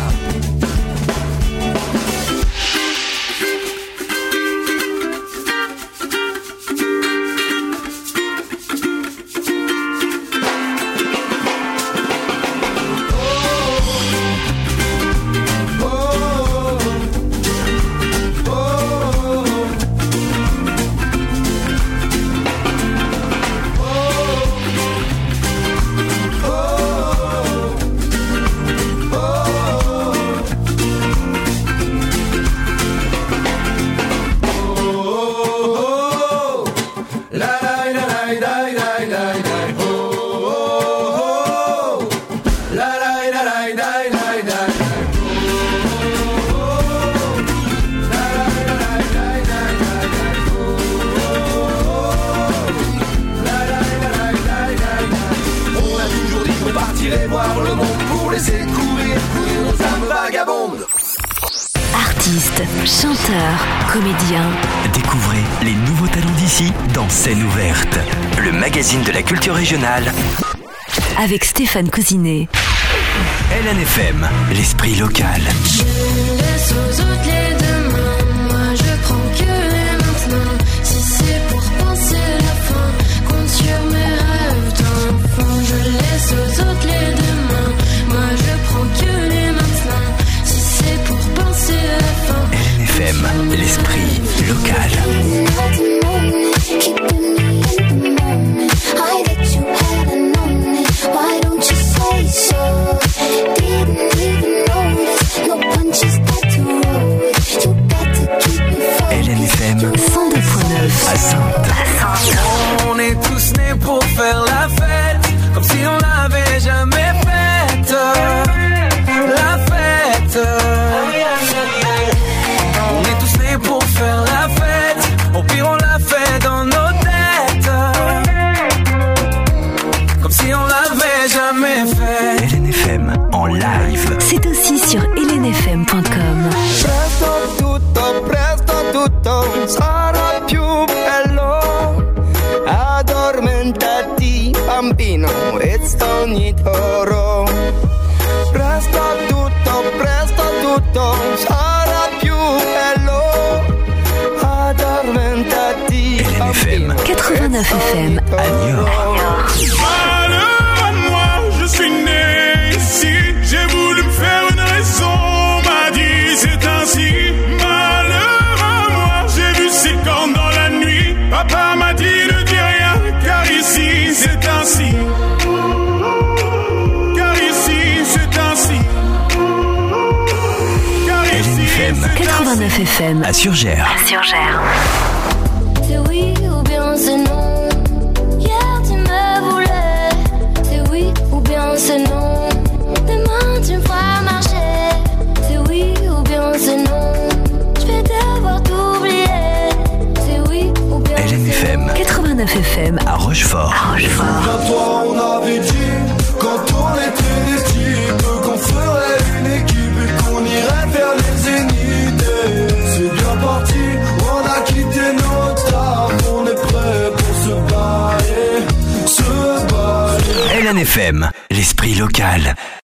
Artistes, chanteurs, comédiens. Découvrez les nouveaux talents d'ici dans Scène ouverte, le magazine de la culture régionale. Avec Stéphane Cousinet. L N F M, l'esprit local. Je laisse aux autres les demain, moi je prends que les maintenant. Si c'est pour penser la fin, compte sur mes rêves d'enfant. Je laisse aux autres les demain, moi je prends que les maintenant. Si c'est pour penser la fin. L N F M, l'esprit local. Why don't you say so? Didn't even notice. No punches got to roll. You got to keep me focused. L N F M cent deux virgule neuf à Sainte. On est tous nés pour faire la fête, comme si on l'avait jamais faite. La fête. On est tous nés pour faire la fête. Au pire on la fait dans nos têtes, comme si on l'avait jamais fait. L N F M en live. C'est aussi sur L N F M point com. Presto tutto, presto tutto sarà più bello. Addormentati bambino e sogni d'oro. Presto tutto, presto tutto sarà più bello. Addormentati bambino. quatre-vingt-neuf F M à Niort. Malheur à moi, je suis né ici. J'ai voulu me faire une raison, m'a dit c'est ainsi. Malheur à moi, j'ai vu ses cornes dans la nuit. Papa m'a dit ne dis rien, car ici c'est ainsi. Car ici c'est ainsi. Car ici c'est ainsi. quatre-vingt-neuf F M À Surgères. à Surgères. C'est oui ou bien c'est non. Hier tu me voulais. C'est oui ou bien c'est non. Demain tu me feras marcher. C'est oui ou bien c'est non. Je vais devoir t'oublier. C'est oui ou bien L N F M quatre-vingt-neuf F M à Rochefort. à Rochefort. À toi on avait dit quand on était Fan F M, l'esprit local.